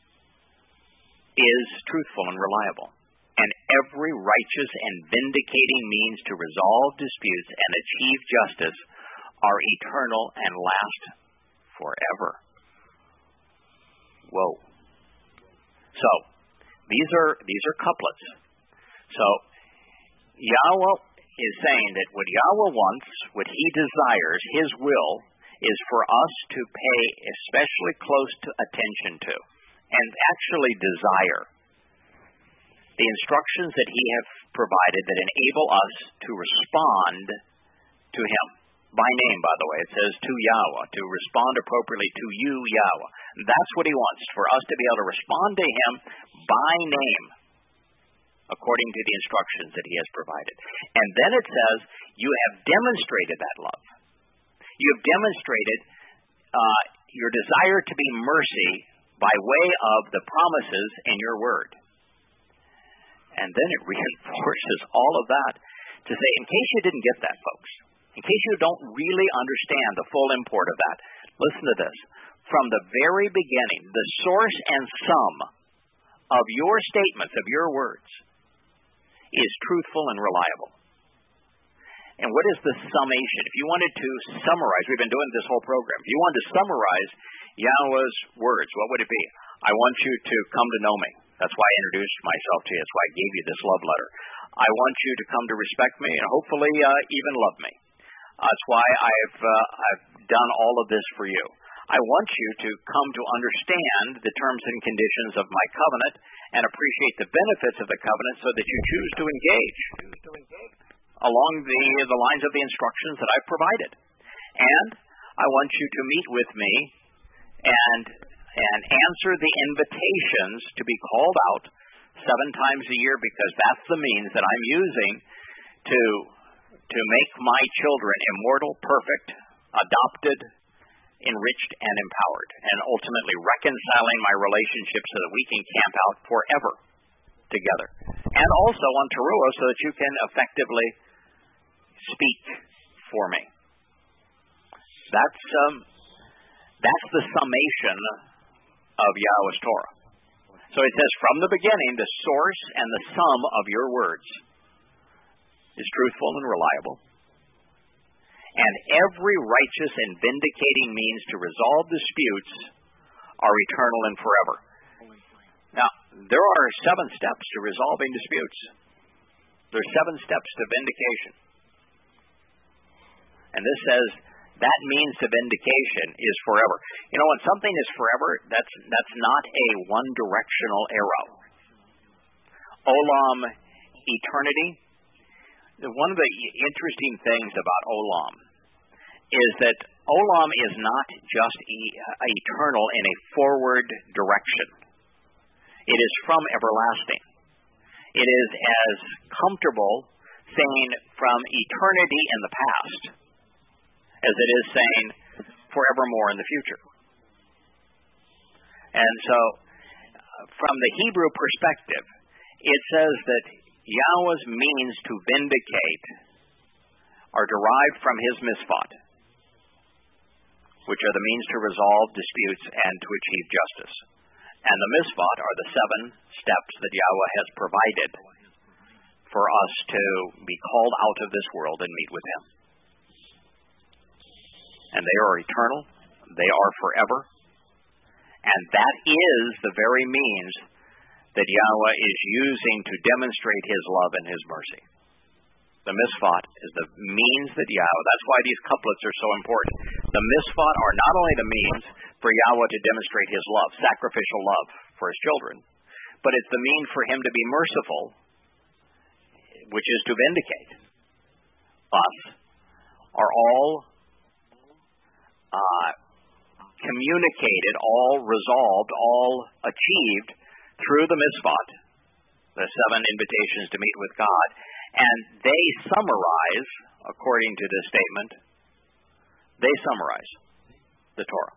is truthful and reliable, and every righteous and vindicating means to resolve disputes and achieve justice are eternal and last forever. Whoa. So, these are these are couplets. So, Yahweh is saying that what Yahweh wants, what He desires, His will, is for us to pay especially close to attention to, and actually desire, the instructions that He has provided that enable us to respond to Him. By name, by the way. It says to Yahweh, to respond appropriately to you, Yahweh. And that's what He wants, for us to be able to respond to Him by name, according to the instructions that He has provided. And then it says, you have demonstrated that love. You have demonstrated uh, your desire to be mercy by way of the promises in your word. And then it reinforces all of that to say, in case you didn't get that, folks, in case you don't really understand the full import of that, listen to this. From the very beginning, the source and sum of your statements, of your words, is truthful and reliable. And what is the summation? If you wanted to summarize, we've been doing this whole program, if you wanted to summarize Yahweh's words, what would it be? I want you to come to know me. That's why I introduced myself to you. That's why I gave you this love letter. I want you to come to respect me and hopefully uh, even love me. That's why I've uh, I've done all of this for you. I want you to come to understand the terms and conditions of my covenant and appreciate the benefits of the covenant so that you choose to engage along the, the lines of the instructions that I've provided. And I want you to meet with me and and answer the invitations to be called out seven times a year, because that's the means that I'm using to to make my children immortal, perfect, adopted, enriched, and empowered, and ultimately reconciling my relationship so that we can camp out forever together. And also on Teruah so that you can effectively speak for me. That's um, that's the summation of Yahweh's Torah. So it says, from the beginning, the source and the sum of your words is truthful and reliable, and every righteous and vindicating means to resolve disputes are eternal and forever. Now, there are seven steps to resolving disputes. There are seven steps to vindication. And this says that means to vindication is forever. You know, when something is forever, that's that's not a one-directional arrow. Olam, eternity. One of the interesting things about Olam is that Olam is not just e- eternal in a forward direction. It is from everlasting. It is as comfortable saying from eternity in the past as it is saying forevermore in the future. And so, from the Hebrew perspective, it says that Yahweh's means to vindicate are derived from his misfot, which are the means to resolve disputes and to achieve justice. And the misfot are the seven steps that Yahweh has provided for us to be called out of this world and meet with him. And they are eternal, they are forever, and that is the very means that Yahweh is using to demonstrate his love and his mercy. The misfot is the means that Yahweh, that's why these couplets are so important. The misfot are not only the means for Yahweh to demonstrate his love, sacrificial love for his children, but it's the means for him to be merciful, which is to vindicate us, are all uh, communicated, all resolved, all achieved through the misfot, the seven invitations to meet with God. And they summarize, according to this statement, they summarize the Torah.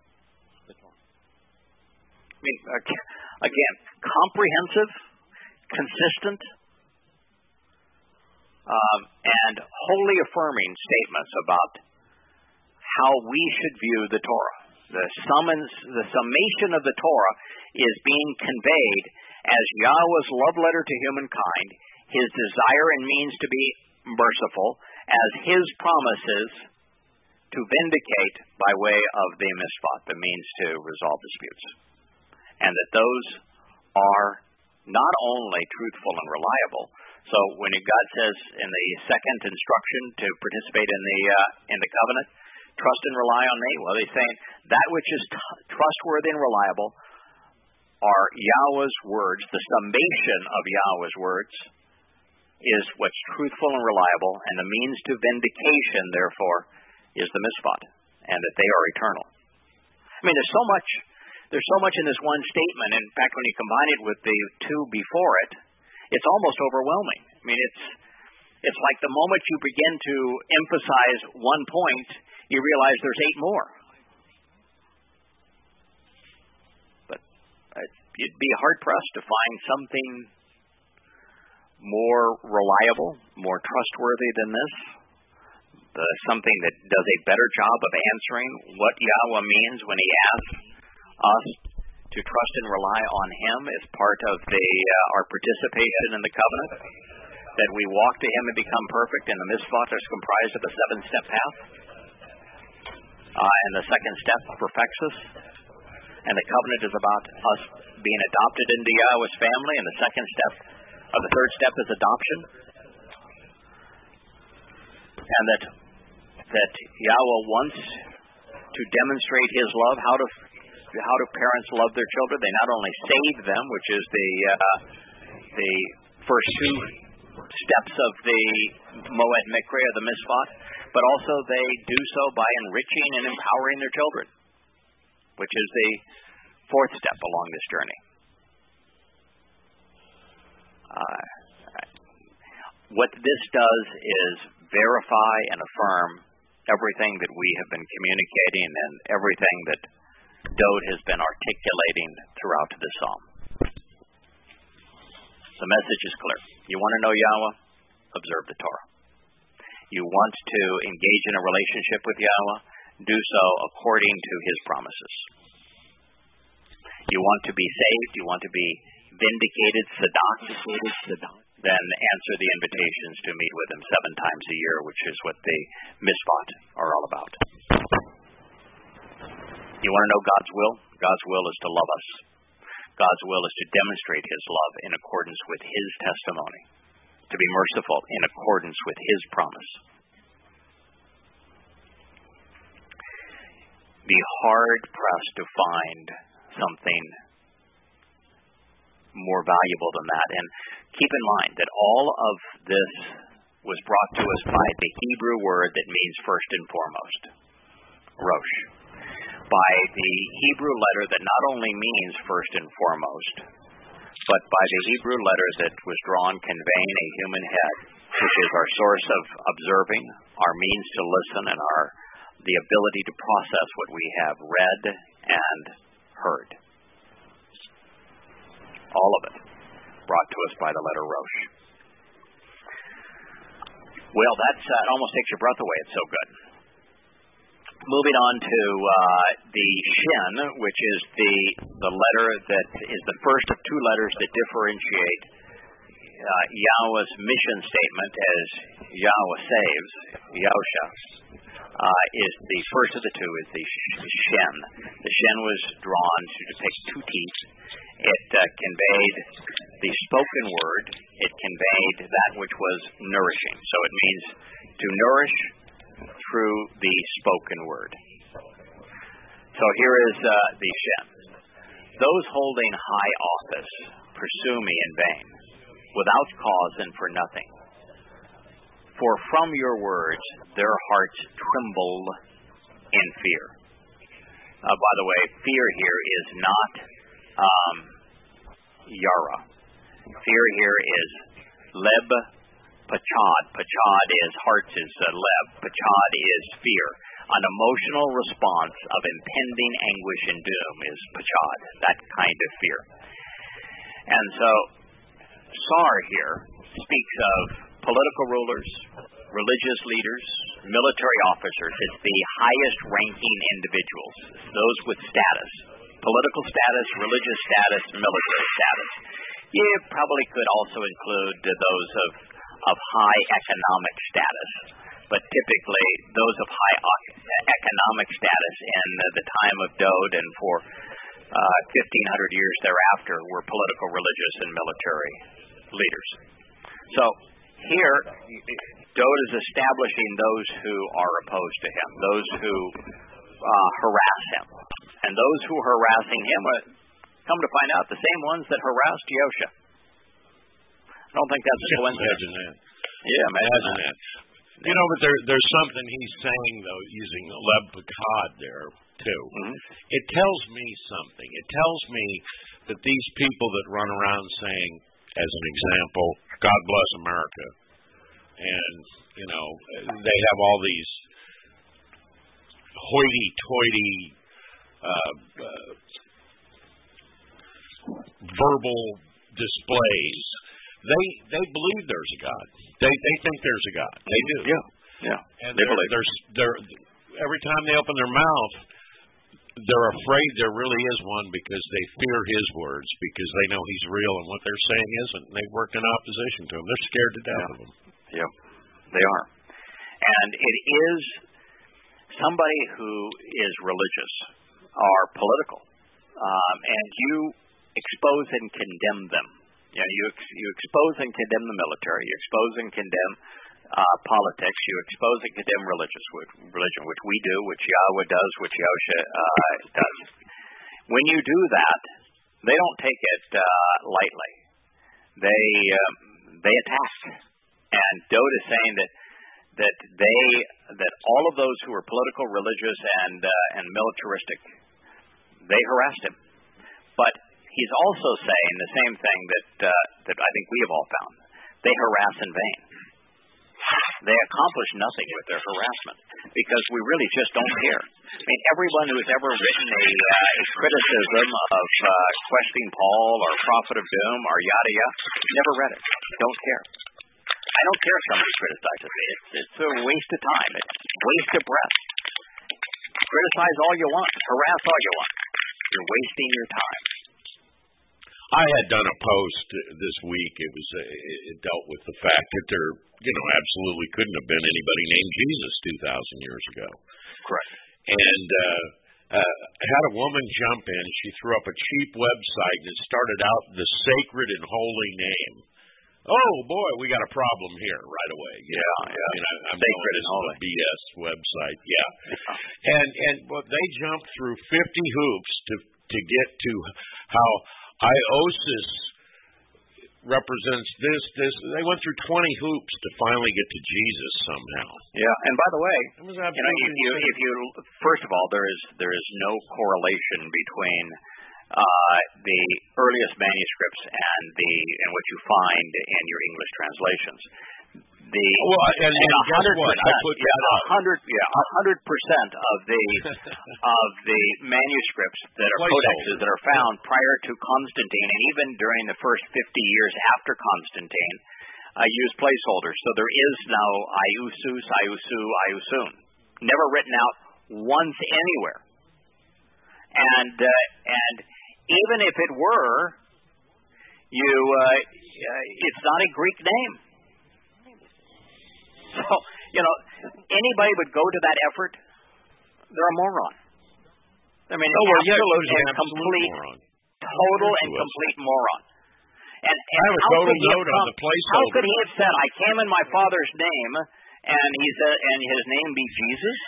I mean, again, comprehensive, consistent, um, and wholly affirming statements about how we should view the Torah. The summons, the summation of the Torah is being conveyed as Yahweh's love letter to humankind, his desire and means to be merciful, as his promises to vindicate by way of the misfot, the means to resolve disputes. And that those are not only truthful and reliable. So when God says in the second instruction to participate in the uh, in the covenant, trust and rely on me, well, he's saying that which is t- trustworthy and reliable are Yahweh's words. The summation of Yahweh's words is what's truthful and reliable, and the means to vindication, therefore, is the misfot, and that they are eternal. I mean, there's so much, there's so much in this one statement. In fact, when you combine it with the two before it, it's almost overwhelming. I mean, it's it's like the moment you begin to emphasize one point, you realize there's eight more. But you'd be hard-pressed to find something more reliable, more trustworthy than this. The, something that does a better job of answering what Yahweh means when he asks us to trust and rely on him as part of the uh, our participation in the covenant, that we walk to him and become perfect, and the misfot is comprised of a seven-step path. Uh, and the second step perfects us. And the covenant is about us being adopted into Yahweh's family, and the second step, or the third step is adoption. And that that Yahweh wants to demonstrate His love. How do how do parents love their children? They not only save them, which is the uh, the first two steps of the Moed Mikra, the Mishpat, but also they do so by enriching and empowering their children, which is the fourth step along this journey. Uh, what this does is verify and affirm everything that we have been communicating and everything that Dode has been articulating throughout this psalm. The message is clear. You want to know Yahweh? Observe the Torah. You want to engage in a relationship with Yahweh? Do so according to His promises. You want to be saved? You want to be vindicated, sadat? Then answer the invitations to meet with Him seven times a year, which is what the Mishpat are all about. You want to know God's will? God's will is to love us. God's will is to demonstrate His love in accordance with His testimony, to be merciful in accordance with His promise. Be hard-pressed to find something more valuable than that. And keep in mind that all of this was brought to us by the Hebrew word that means first and foremost, Rosh. By the Hebrew letter that not only means first and foremost, but by the Hebrew letter that was drawn conveying a human head, which is our source of observing, our means to listen, and our the ability to process what we have read and heard. All of it brought to us by the letter Rosh. Well, that's uh, it almost takes your breath away. It's so good. Moving on to uh, the Shin, which is the the letter that is the first of two letters that differentiate uh, Yahweh's mission statement as Yahweh saves, Yahusha, uh, is the first of the two is the Shin. The Shin was drawn to depict two teeth. It uh, conveyed the spoken word. It conveyed that which was nourishing. So it means to nourish through the spoken word. So here is uh, the Shin. Those holding high office pursue me in vain, without cause and for nothing. For from your words their hearts tremble in fear. Uh, by the way, fear here is not um, yara. Fear here is leb pachad. Pachad is hearts is uh, leb. Pachad is fear. An emotional response of impending anguish and doom is pachad, that kind of fear. And so, Sar here speaks of political rulers, religious leaders, military officers. It's the highest ranking individuals, those with status, political status, religious status, military status. You probably could also include those of, of high economic status, but typically those of high economic status in the time of Dode and for uh, fifteen hundred years thereafter were political, religious, and military leaders. So here, Dode is establishing those who are opposed to him, those who uh, harass him. And those who are harassing him are, come to find out, the same ones that harassed Yosha. I don't think that's a coincidence. Imagine that. Yeah, imagine, imagine that. that. You know, but there, there's something he's saying, though, using Leb Pakad there, too. Mm-hmm. It tells me something. It tells me that these people that run around saying, as an example, God bless America, and, you know, they have all these hoity-toity uh, uh, verbal displays. They they believe there's a God. They they think there's a God. They do. Yeah, yeah. And they believe. There's they're every time they open their mouth, they're afraid there really is one because they fear His words because they know He's real and what they're saying isn't. And they work in opposition to Him. They're scared to death yeah. of Him. Yeah, they are. And it is somebody who is religious or political um, and you expose and condemn them. You know, you ex- you expose and condemn the military. You expose and condemn uh, politics. You expose and condemn religious religion, which we do, which Yahweh does, which Yahusha uh, does. When you do that, they don't take it uh, lightly. They um, they attack. And Dode is saying that that they that all of those who are political, religious, and uh, and militaristic, they harassed him. But he's also saying the same thing that uh, that I think we have all found. They harass in vain. They accomplish nothing with their harassment because we really just don't care. I mean, everyone who's ever written a, uh, a criticism of uh, questioning Paul or Prophet of Doom or yada yada, never read it. Don't care. I don't care if somebody criticizes me. It's, it's a waste of time. It's a waste of breath. Criticize all you want. Harass all you want. You're wasting your time. I had done a post this week. It was uh, it dealt with the fact that there, you know, absolutely couldn't have been anybody named Jesus two thousand years ago. Correct. And uh, uh, I had a woman jump in. She threw up a cheap website and it started out the sacred and holy name. Oh boy, we got a problem here right away. Yeah, yeah. I mean, I, I'm sacred and holy. B S website. Yeah, and and well, they jumped through fifty hoops to to get to how Iosis represents this, this. They went through twenty hoops to finally get to Jesus somehow. Yeah, and by the way, you know, if you, if you first of all, there is there is no correlation between uh, the earliest manuscripts and the and what you find in your English translations. The well, and, and, and guess what? I put yeah, a hundred yeah, a hundred percent of the of the manuscripts that are codexes that are found prior to Constantine, and even during the first fifty years after Constantine, uh, use placeholders. So there is no Iusus, Iusu, Iusun, never written out once anywhere. And uh, and even if it were, you uh, it's not a Greek name. So, you know, anybody would go to that effort, they're a moron. I mean, oh, well, absolute yeah, and an complete, moron. total and complete moron. And, and I have a how total could he note have on come, the placeholder. How could he have said, I came in my Father's name, and he's a, and his name be Jesus?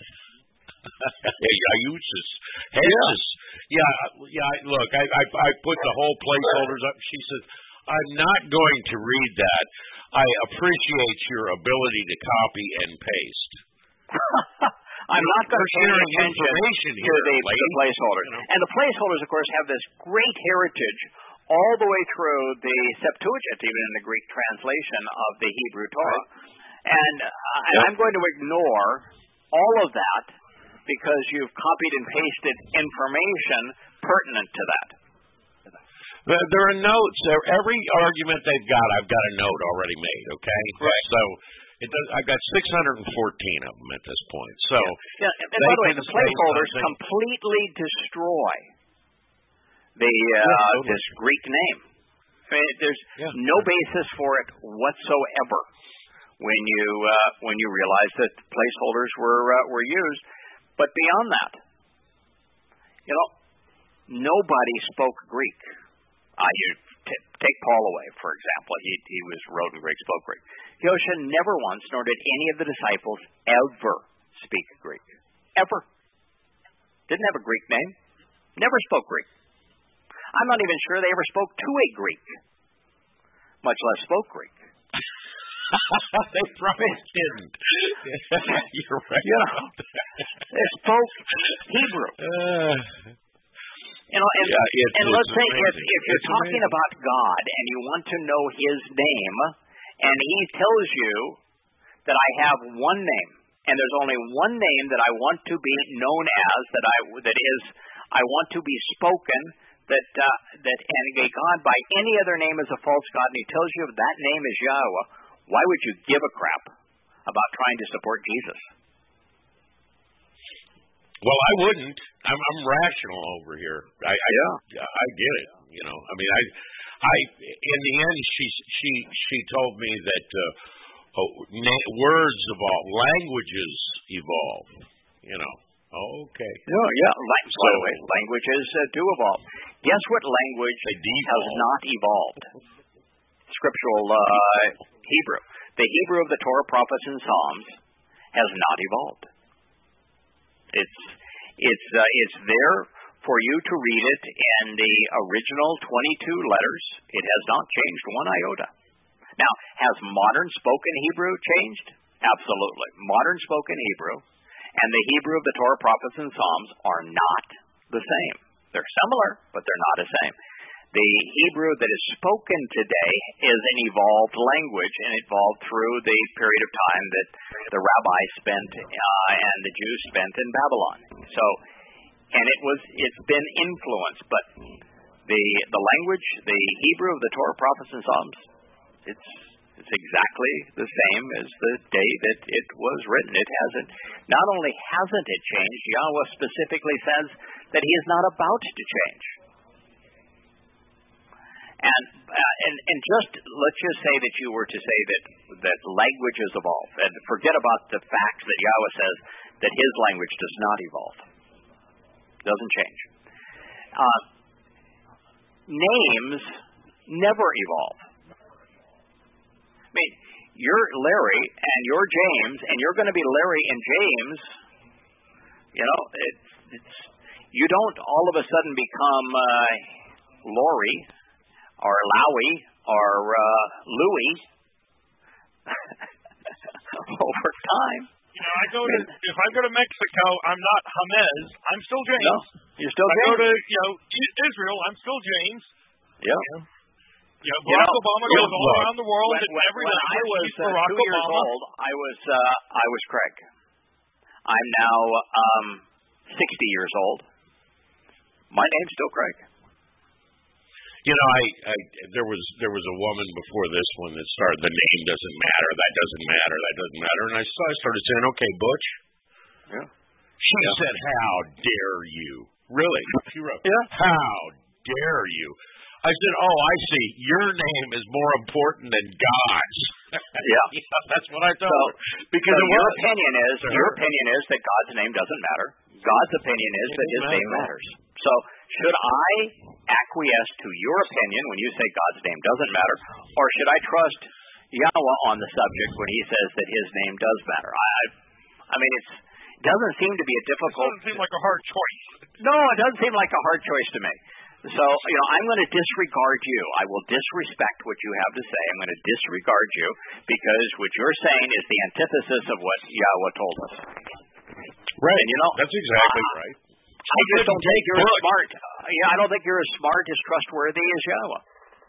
Iusis. Jesus. Yeah, yeah. Look, I, I I put the whole placeholders up. She says, I'm not going to read that. I appreciate your ability to copy and paste. I'm not going to pay attention to the, the placeholders. You know. And the placeholders, of course, have this great heritage all the way through the Septuagint, even in the Greek translation of the Hebrew Torah. Right. And, uh, and yep. I'm going to ignore all of that because you've copied and pasted information pertinent to that. There are notes. Every argument they've got, I've got a note already made, okay? Right. So it does, I've got six hundred fourteen of them at this point. So yeah. yeah. And by the way, the placeholders completely destroy the uh, yeah, totally. this Greek name. I mean, there's yeah. no basis for it whatsoever when you uh, when you realize that placeholders were uh, were used. But beyond that, you know, nobody spoke Greek. Uh, you t- take Paul away, for example. He he was wrote in Greek, spoke Greek. Yosha never once, nor did any of the disciples ever speak Greek. Ever. Didn't have a Greek name. Never spoke Greek. I'm not even sure they ever spoke to a Greek, much less spoke Greek. They probably didn't. You're right. You know, they spoke Hebrew. Uh, you know, and, yeah, it's, and it's let's say if, if you're it's talking amazing. about God and you want to know His name, and He tells you that I have one name, and there's only one name that I want to be known as, that I that is I want to be spoken, that uh, that and a God by any other name is a false God, and He tells you that name is Yahweh. Why would you give a crap about trying to support Jesus? Well, I wouldn't. I'm, I'm rational over here. I, I, yeah. I get it. You know, I mean, I, I. In the end, she she she told me that uh, oh, na- words evolve, languages evolve. You know, Okay. No, yeah. Like, so, by the way, languages uh, do evolve. Guess what language has not evolved? Scriptural uh, Hebrew. The Hebrew of the Torah, prophets, and Psalms has not evolved. It's it's uh, it's there for you to read it in the original twenty-two letters. It has not changed one iota. Now, has modern spoken Hebrew changed? Absolutely. Modern spoken Hebrew and the Hebrew of the Torah, prophets, and Psalms are not the same. They're similar, but they're not the same. The Hebrew that is spoken today is an evolved language, and evolved through the period of time that the rabbis spent uh, and the Jews spent in Babylon. So, and it was it's been influenced, but the the language, the Hebrew of the Torah, prophets, and Psalms, it's it's exactly the same as the day that it was written. It hasn't. Not only hasn't it changed, Yahweh specifically says that He is not about to change. And uh, and and just let's just say that you were to say that that languages evolve, and forget about the fact that Yahweh says that His language does not evolve, doesn't change. Uh, names never evolve. I mean, you're Larry and you're James, and you're going to be Larry and James. You know, it's, it's you don't all of a sudden become uh, Lori or Lowy or uh, Louie over time. You know, I go to if I go to Mexico, I'm not James. I'm still James. No, you're still if James. I go to you know Israel, I'm still James. Yeah. You know, you know Barack you know, Obama goes all look, around the world when, and every when I was uh, Barack two years Obama. old, I was uh, I was Craig. I'm now um, sixty years old. My name's still Craig. You know, I, I there was there was a woman before this one that started. The name doesn't matter. That doesn't matter. That doesn't matter. And I saw I started saying, "Okay, Butch." Yeah. She yeah. said, "How dare you?" Really? She wrote, "Yeah. How dare you?" I said, "Oh, I see. Your name is more important than God's." Yeah. yeah, that's what I thought. So, because so your was, opinion is your opinion is that God's name doesn't matter. God's opinion is that His name matters. So, should I acquiesce to your opinion when you say God's name doesn't matter, or should I trust Yahweh on the subject when He says that His name does matter? I, I mean, it's, it doesn't seem to be a difficult. It doesn't seem like a hard choice. No, it doesn't seem like a hard choice to me. So, you know, I'm going to disregard you. I will disrespect what you have to say. I'm going to disregard you because what you're saying is the antithesis of what Yahweh told us. Right. And, you know, that's exactly uh, right. I just don't think you're as smart. Uh, yeah, I don't think you're as smart, as trustworthy as Yahweh.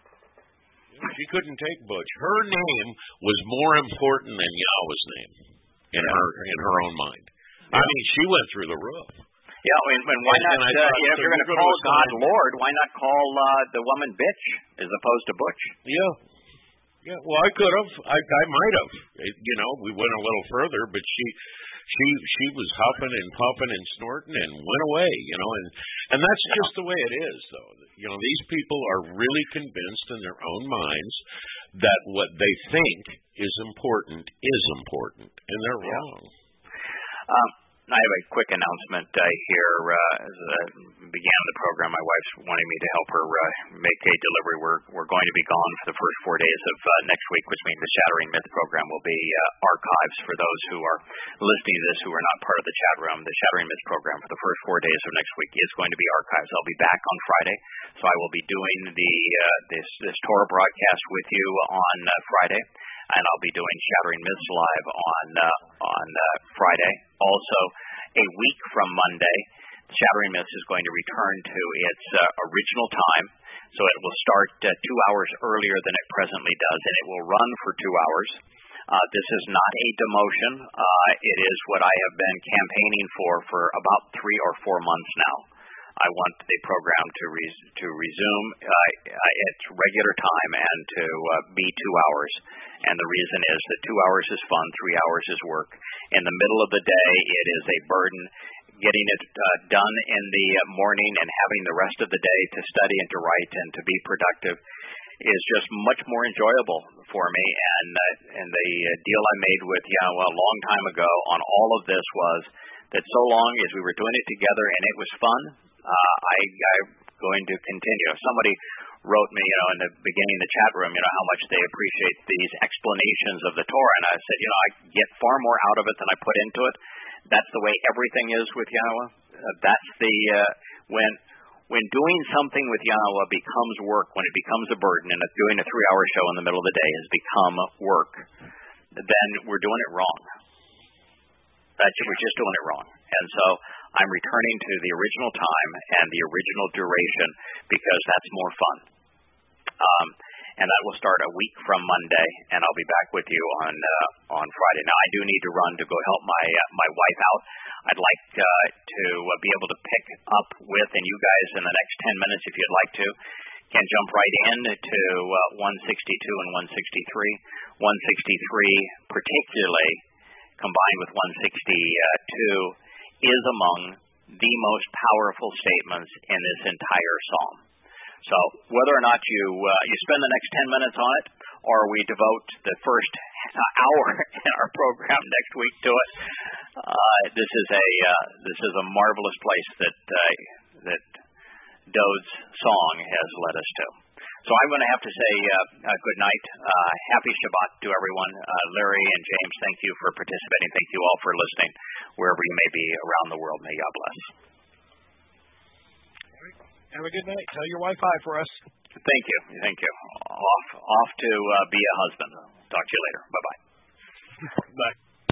She couldn't take Butch. Her name was more important than Yahweh's name in yeah. her in her own mind. Yeah. I mean, she went through the roof. Yeah, I mean, when, why not? Uh, you know, if you're going to call God Lord, why not call uh, the woman bitch as opposed to Butch? Yeah. Yeah. Well, I could have. I I might have. You know, we went a little further, but she. She she was huffing and puffing and snorting and went away, you know, and and that's just the way it is, though. You know, these people are really convinced in their own minds that what they think is important is important, and they're yeah. wrong. Um, I have a quick announcement uh, here. Uh, as I began the program, my wife's wanting me to help her uh, make a delivery. We're we're going to be gone for the first four days of uh, next week, which means the Shattering Myth program will be uh, archives for those who are listening to this who are not part of the chat room. The Shattering Myth program for the first four days of next week is going to be archives. I'll be back on Friday, so I will be doing the uh, this this Torah broadcast with you on uh, Friday. And I'll be doing Shattering Myths live on uh, on uh, Friday. Also, a week from Monday, Shattering Myths is going to return to its uh, original time. So it will start uh, two hours earlier than it presently does, and it will run for two hours. Uh, this is not a demotion. Uh, it is what I have been campaigning for for about three or four months now. I want the program to res- to resume uh, its regular time and to uh, be two hours. And the reason is that two hours is fun, three hours is work. In the middle of the day, it is a burden. Getting it uh, done in the morning and having the rest of the day to study and to write and to be productive is just much more enjoyable for me. And uh, and the uh, deal I made with Yahweh a long time ago on all of this was that so long as we were doing it together and it was fun, uh, I, I'm going to continue. Somebody wrote me, you know, in the beginning of the chat room, you know, how much they appreciate these explanations of the Torah, and I said, you know, I get far more out of it than I put into it. That's the way everything is with Yahweh. Uh, that's the uh, when when doing something with Yahweh becomes work, when it becomes a burden, and doing a three-hour show in the middle of the day has become work, then we're doing it wrong. That's we're just doing it wrong, and so I'm returning to the original time and the original duration because that's more fun. Um, and that will start a week from Monday, and I'll be back with you on uh, on Friday. Now, I do need to run to go help my uh, my wife out. I'd like uh, to uh, be able to pick up with, and you guys in the next ten minutes, if you'd like to, can jump right in to uh, one sixty-two and one sixty-three. one sixty-three, particularly combined with one sixty-two, is among the most powerful statements in this entire psalm. So whether or not you uh, you spend the next ten minutes on it, or we devote the first hour in our program next week to it, uh, this is a uh, this is a marvelous place that uh, that Dode's song has led us to. So I'm going to have to say uh, uh, good night, uh, happy Shabbat to everyone. Uh, Larry and James, thank you for participating. Thank you all for listening, wherever you may be around the world. May God bless. Have a good night. Tell your wife hi for us. Thank you. Thank you. Off off to uh, be a husband. Talk to you later. Bye-bye. Bye.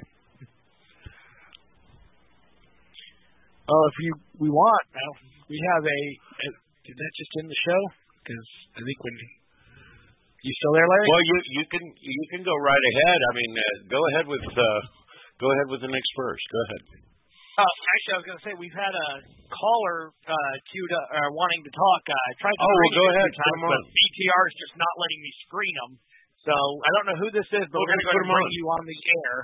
Oh, if you we want now, we have a. a did that just end the show? Because I think when you still there, Larry? Well, you you can you can go right ahead. I mean, uh, go ahead with uh, go ahead with the next verse. Go ahead. Oh, actually, I was going to say we've had a caller uh, queued up, uh, wanting to talk. Uh, I tried to oh, well, go ahead. Time, but B T R is just not letting me screen them. So I don't know who this is, but okay, we're going to bring on. you on the air.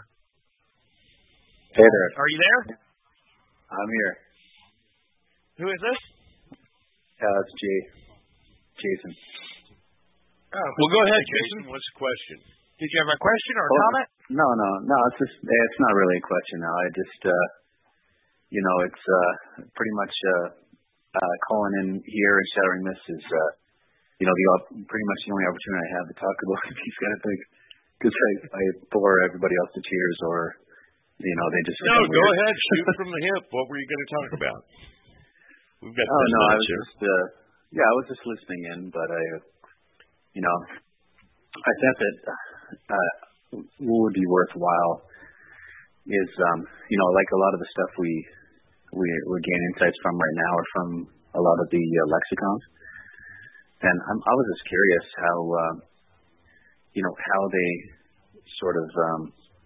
Hey there. Are you there? I'm here. Who is this? Uh, it's Jay. Jason. Oh, well, go ahead, Jason. What's the question? Did you have a question or a oh, comment? No, no, no. It's just it's not really a question now. I just, uh, you know, it's uh, pretty much uh, uh, calling in here and shattering this is, uh, you know, the pretty much the only opportunity I have to talk about these kind of things because I, I bore everybody else to tears or, you know, they just. No, go weird. ahead. Shoot from the hip. What were you going to talk about? We've got. Oh no, I was here. just. Uh, Yeah, I was just listening in, but I, you know, I thought that uh, what would be worthwhile is, um, you know, like a lot of the stuff we we we gain insights from right now are from a lot of the uh, lexicons, and I'm, I was just curious how, uh, you know, how they sort of um,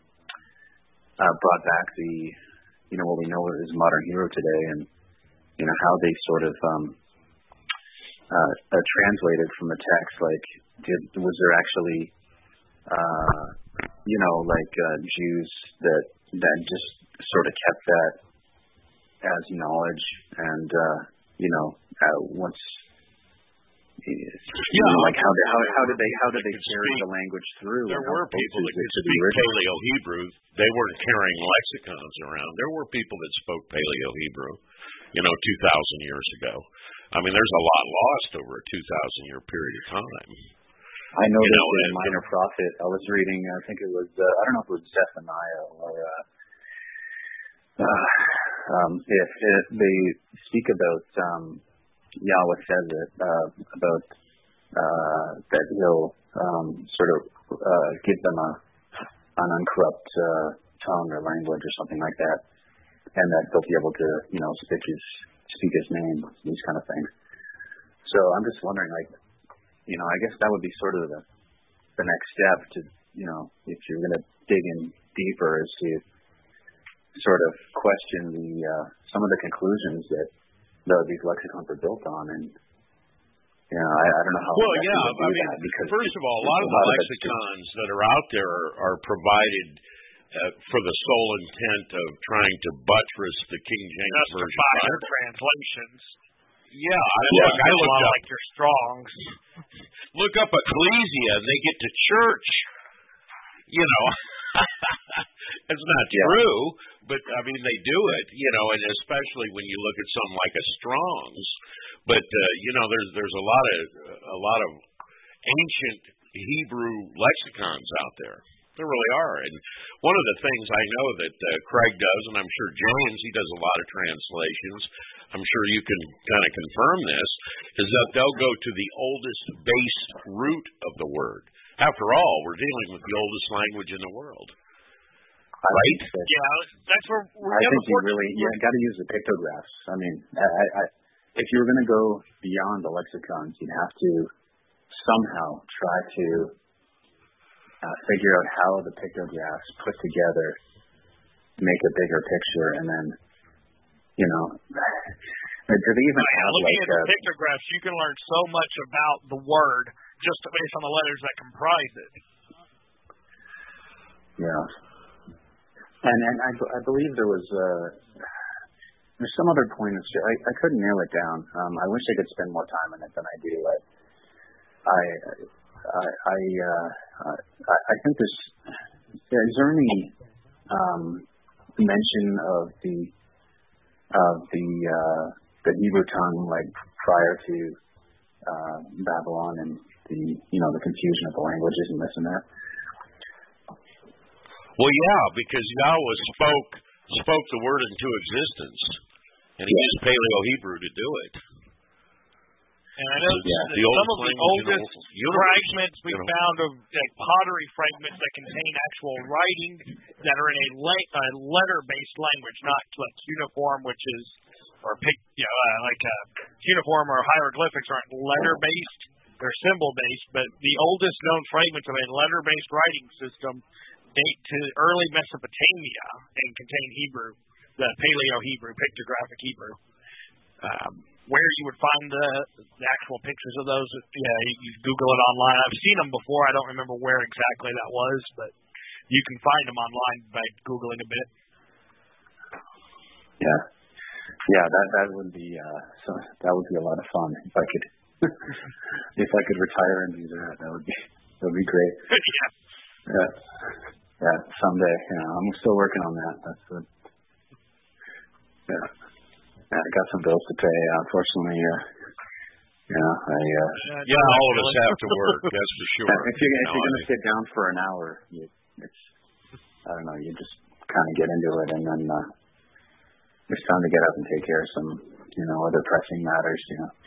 uh, brought back the, you know, what we know as modern hero today, and you know how they sort of. Um, Uh, uh, translated from the text, like, did was there actually, uh, you know, like uh, Jews that that just sort of kept that as knowledge, and uh, you know, uh, once, you yeah, know, like how did how how did they how did they carry the language through? There were people that could speak Paleo-Hebrew. They weren't carrying lexicons around. There were people that spoke Paleo-Hebrew, you know, two thousand years ago. I mean, there's a lot lost over a two thousand year period of time. I know you there's know, a minor prophet. I was reading, I think it was, uh, I don't know if it was Zephaniah or, uh, uh, um, if it, they speak about, um, Yahweh says it, uh, about, uh, that he'll, um, sort of, uh, give them a, an uncorrupt, uh, tongue or language or something like that. And that they'll be able to, you know, speak his, speak his name, these kind of things. So I'm just wondering, like, you know, I guess that would be sort of the the next step to, you know, if you're going to dig in deeper, is to sort of question the uh, some of the conclusions that the, these lexicons are built on, and you know, I, I don't know how. Well, yeah, do I mean, that because first of all, a lot of the lexicons that are out there are, are provided uh, for the sole intent of trying to buttress the King James Version Bible translations. Yeah, I yeah, look. I look up like your Strongs. Look up Ecclesia, and they get to church. You know, It's not yeah. true, but I mean they do it, you know, and especially when you look at something like a Strong's. But uh, you know, there's there's a lot of a lot of ancient Hebrew lexicons out there. There really are. And one of the things I know that uh, Craig does, and I'm sure James, he does a lot of translations. I'm sure you can kind of confirm this, is that they'll go to the oldest base root of the word. After all, we're dealing with the oldest language in the world. Right? Yeah, that's where we're I think you really, yeah, got to use the pictographs. I mean, I, I, if you were going to go beyond the lexicons, you'd have to somehow try to uh, figure out how the pictographs put together make a bigger picture, and then, you know, do they even yeah, have looking like at the a, pictographs, you can learn so much about the word just based on the letters that comprise it. Yeah. And and I, I believe there was uh, there's some other point. I I couldn't nail it down. Um, I wish I could spend more time on it than I do. I I I I, uh, I, I think there's is there any um, mention of the of the uh, the Hebrew tongue like prior to uh, Babylon and the you know the confusion of the languages and this and that. Well, yeah, because Yahweh spoke spoke the word into existence, and he used Paleo-Hebrew to do it. And I know yeah, the some of the oldest fragments we found of like, pottery fragments that contain actual writing that are in a, le- a letter-based language, not like cuneiform, which is or pic, you know, uh, like uh, cuneiform or hieroglyphics aren't letter-based; they're symbol-based. But the oldest known fragments of a letter-based writing system date to early Mesopotamia and contain Hebrew, the Paleo-Hebrew, pictographic Hebrew. Um, where you would find the, the actual pictures of those, yeah, you, you Google it online. I've seen them before. I don't remember where exactly that was, but you can find them online by Googling a bit. Yeah, yeah, that that would be uh, so that would be a lot of fun if I could if I could retire and do that. That would be that would be great. yeah. Yeah. Yeah, someday. Yeah, I'm still working on that. That's good. Yeah. Yeah, I got some bills to pay. Unfortunately, uh, yeah, I. Uh, yeah, all of us have to work. That's for sure. If you're if you're gonna sit down for an hour, you, it's I don't know. You just kind of get into it, and then uh, it's time to get up and take care of some, you know, other pressing matters. You know.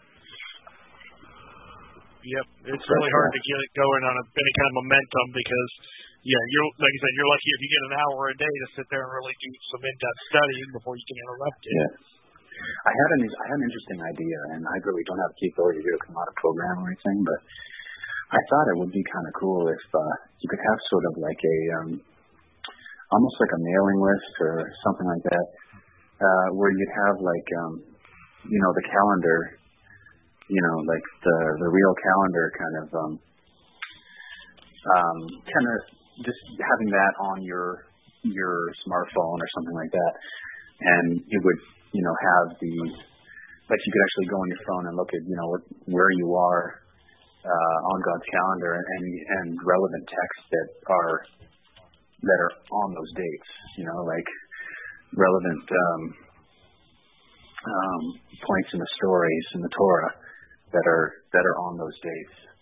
Yep, it's really hard to get it going on a, any kind of momentum because, yeah, you're like you said, you're lucky if you get an hour a day to sit there and really do some in-depth studying before you can interrupt it. Yeah. I had an I had an interesting idea, and I really don't have the capability to do it come out of program or anything, but I thought it would be kind of cool if uh, you could have sort of like a um, almost like a mailing list or something like that, uh, where you'd have like um, you know the calendar. You know, like the the real calendar kind of um, um, kind of just having that on your your smartphone or something like that, and it would you know have the like you could actually go on your phone and look at you know what, where you are uh, on God's calendar and and relevant texts that are that are on those dates. You know, like relevant um, um, points in the stories in the Torah that are that are on those dates.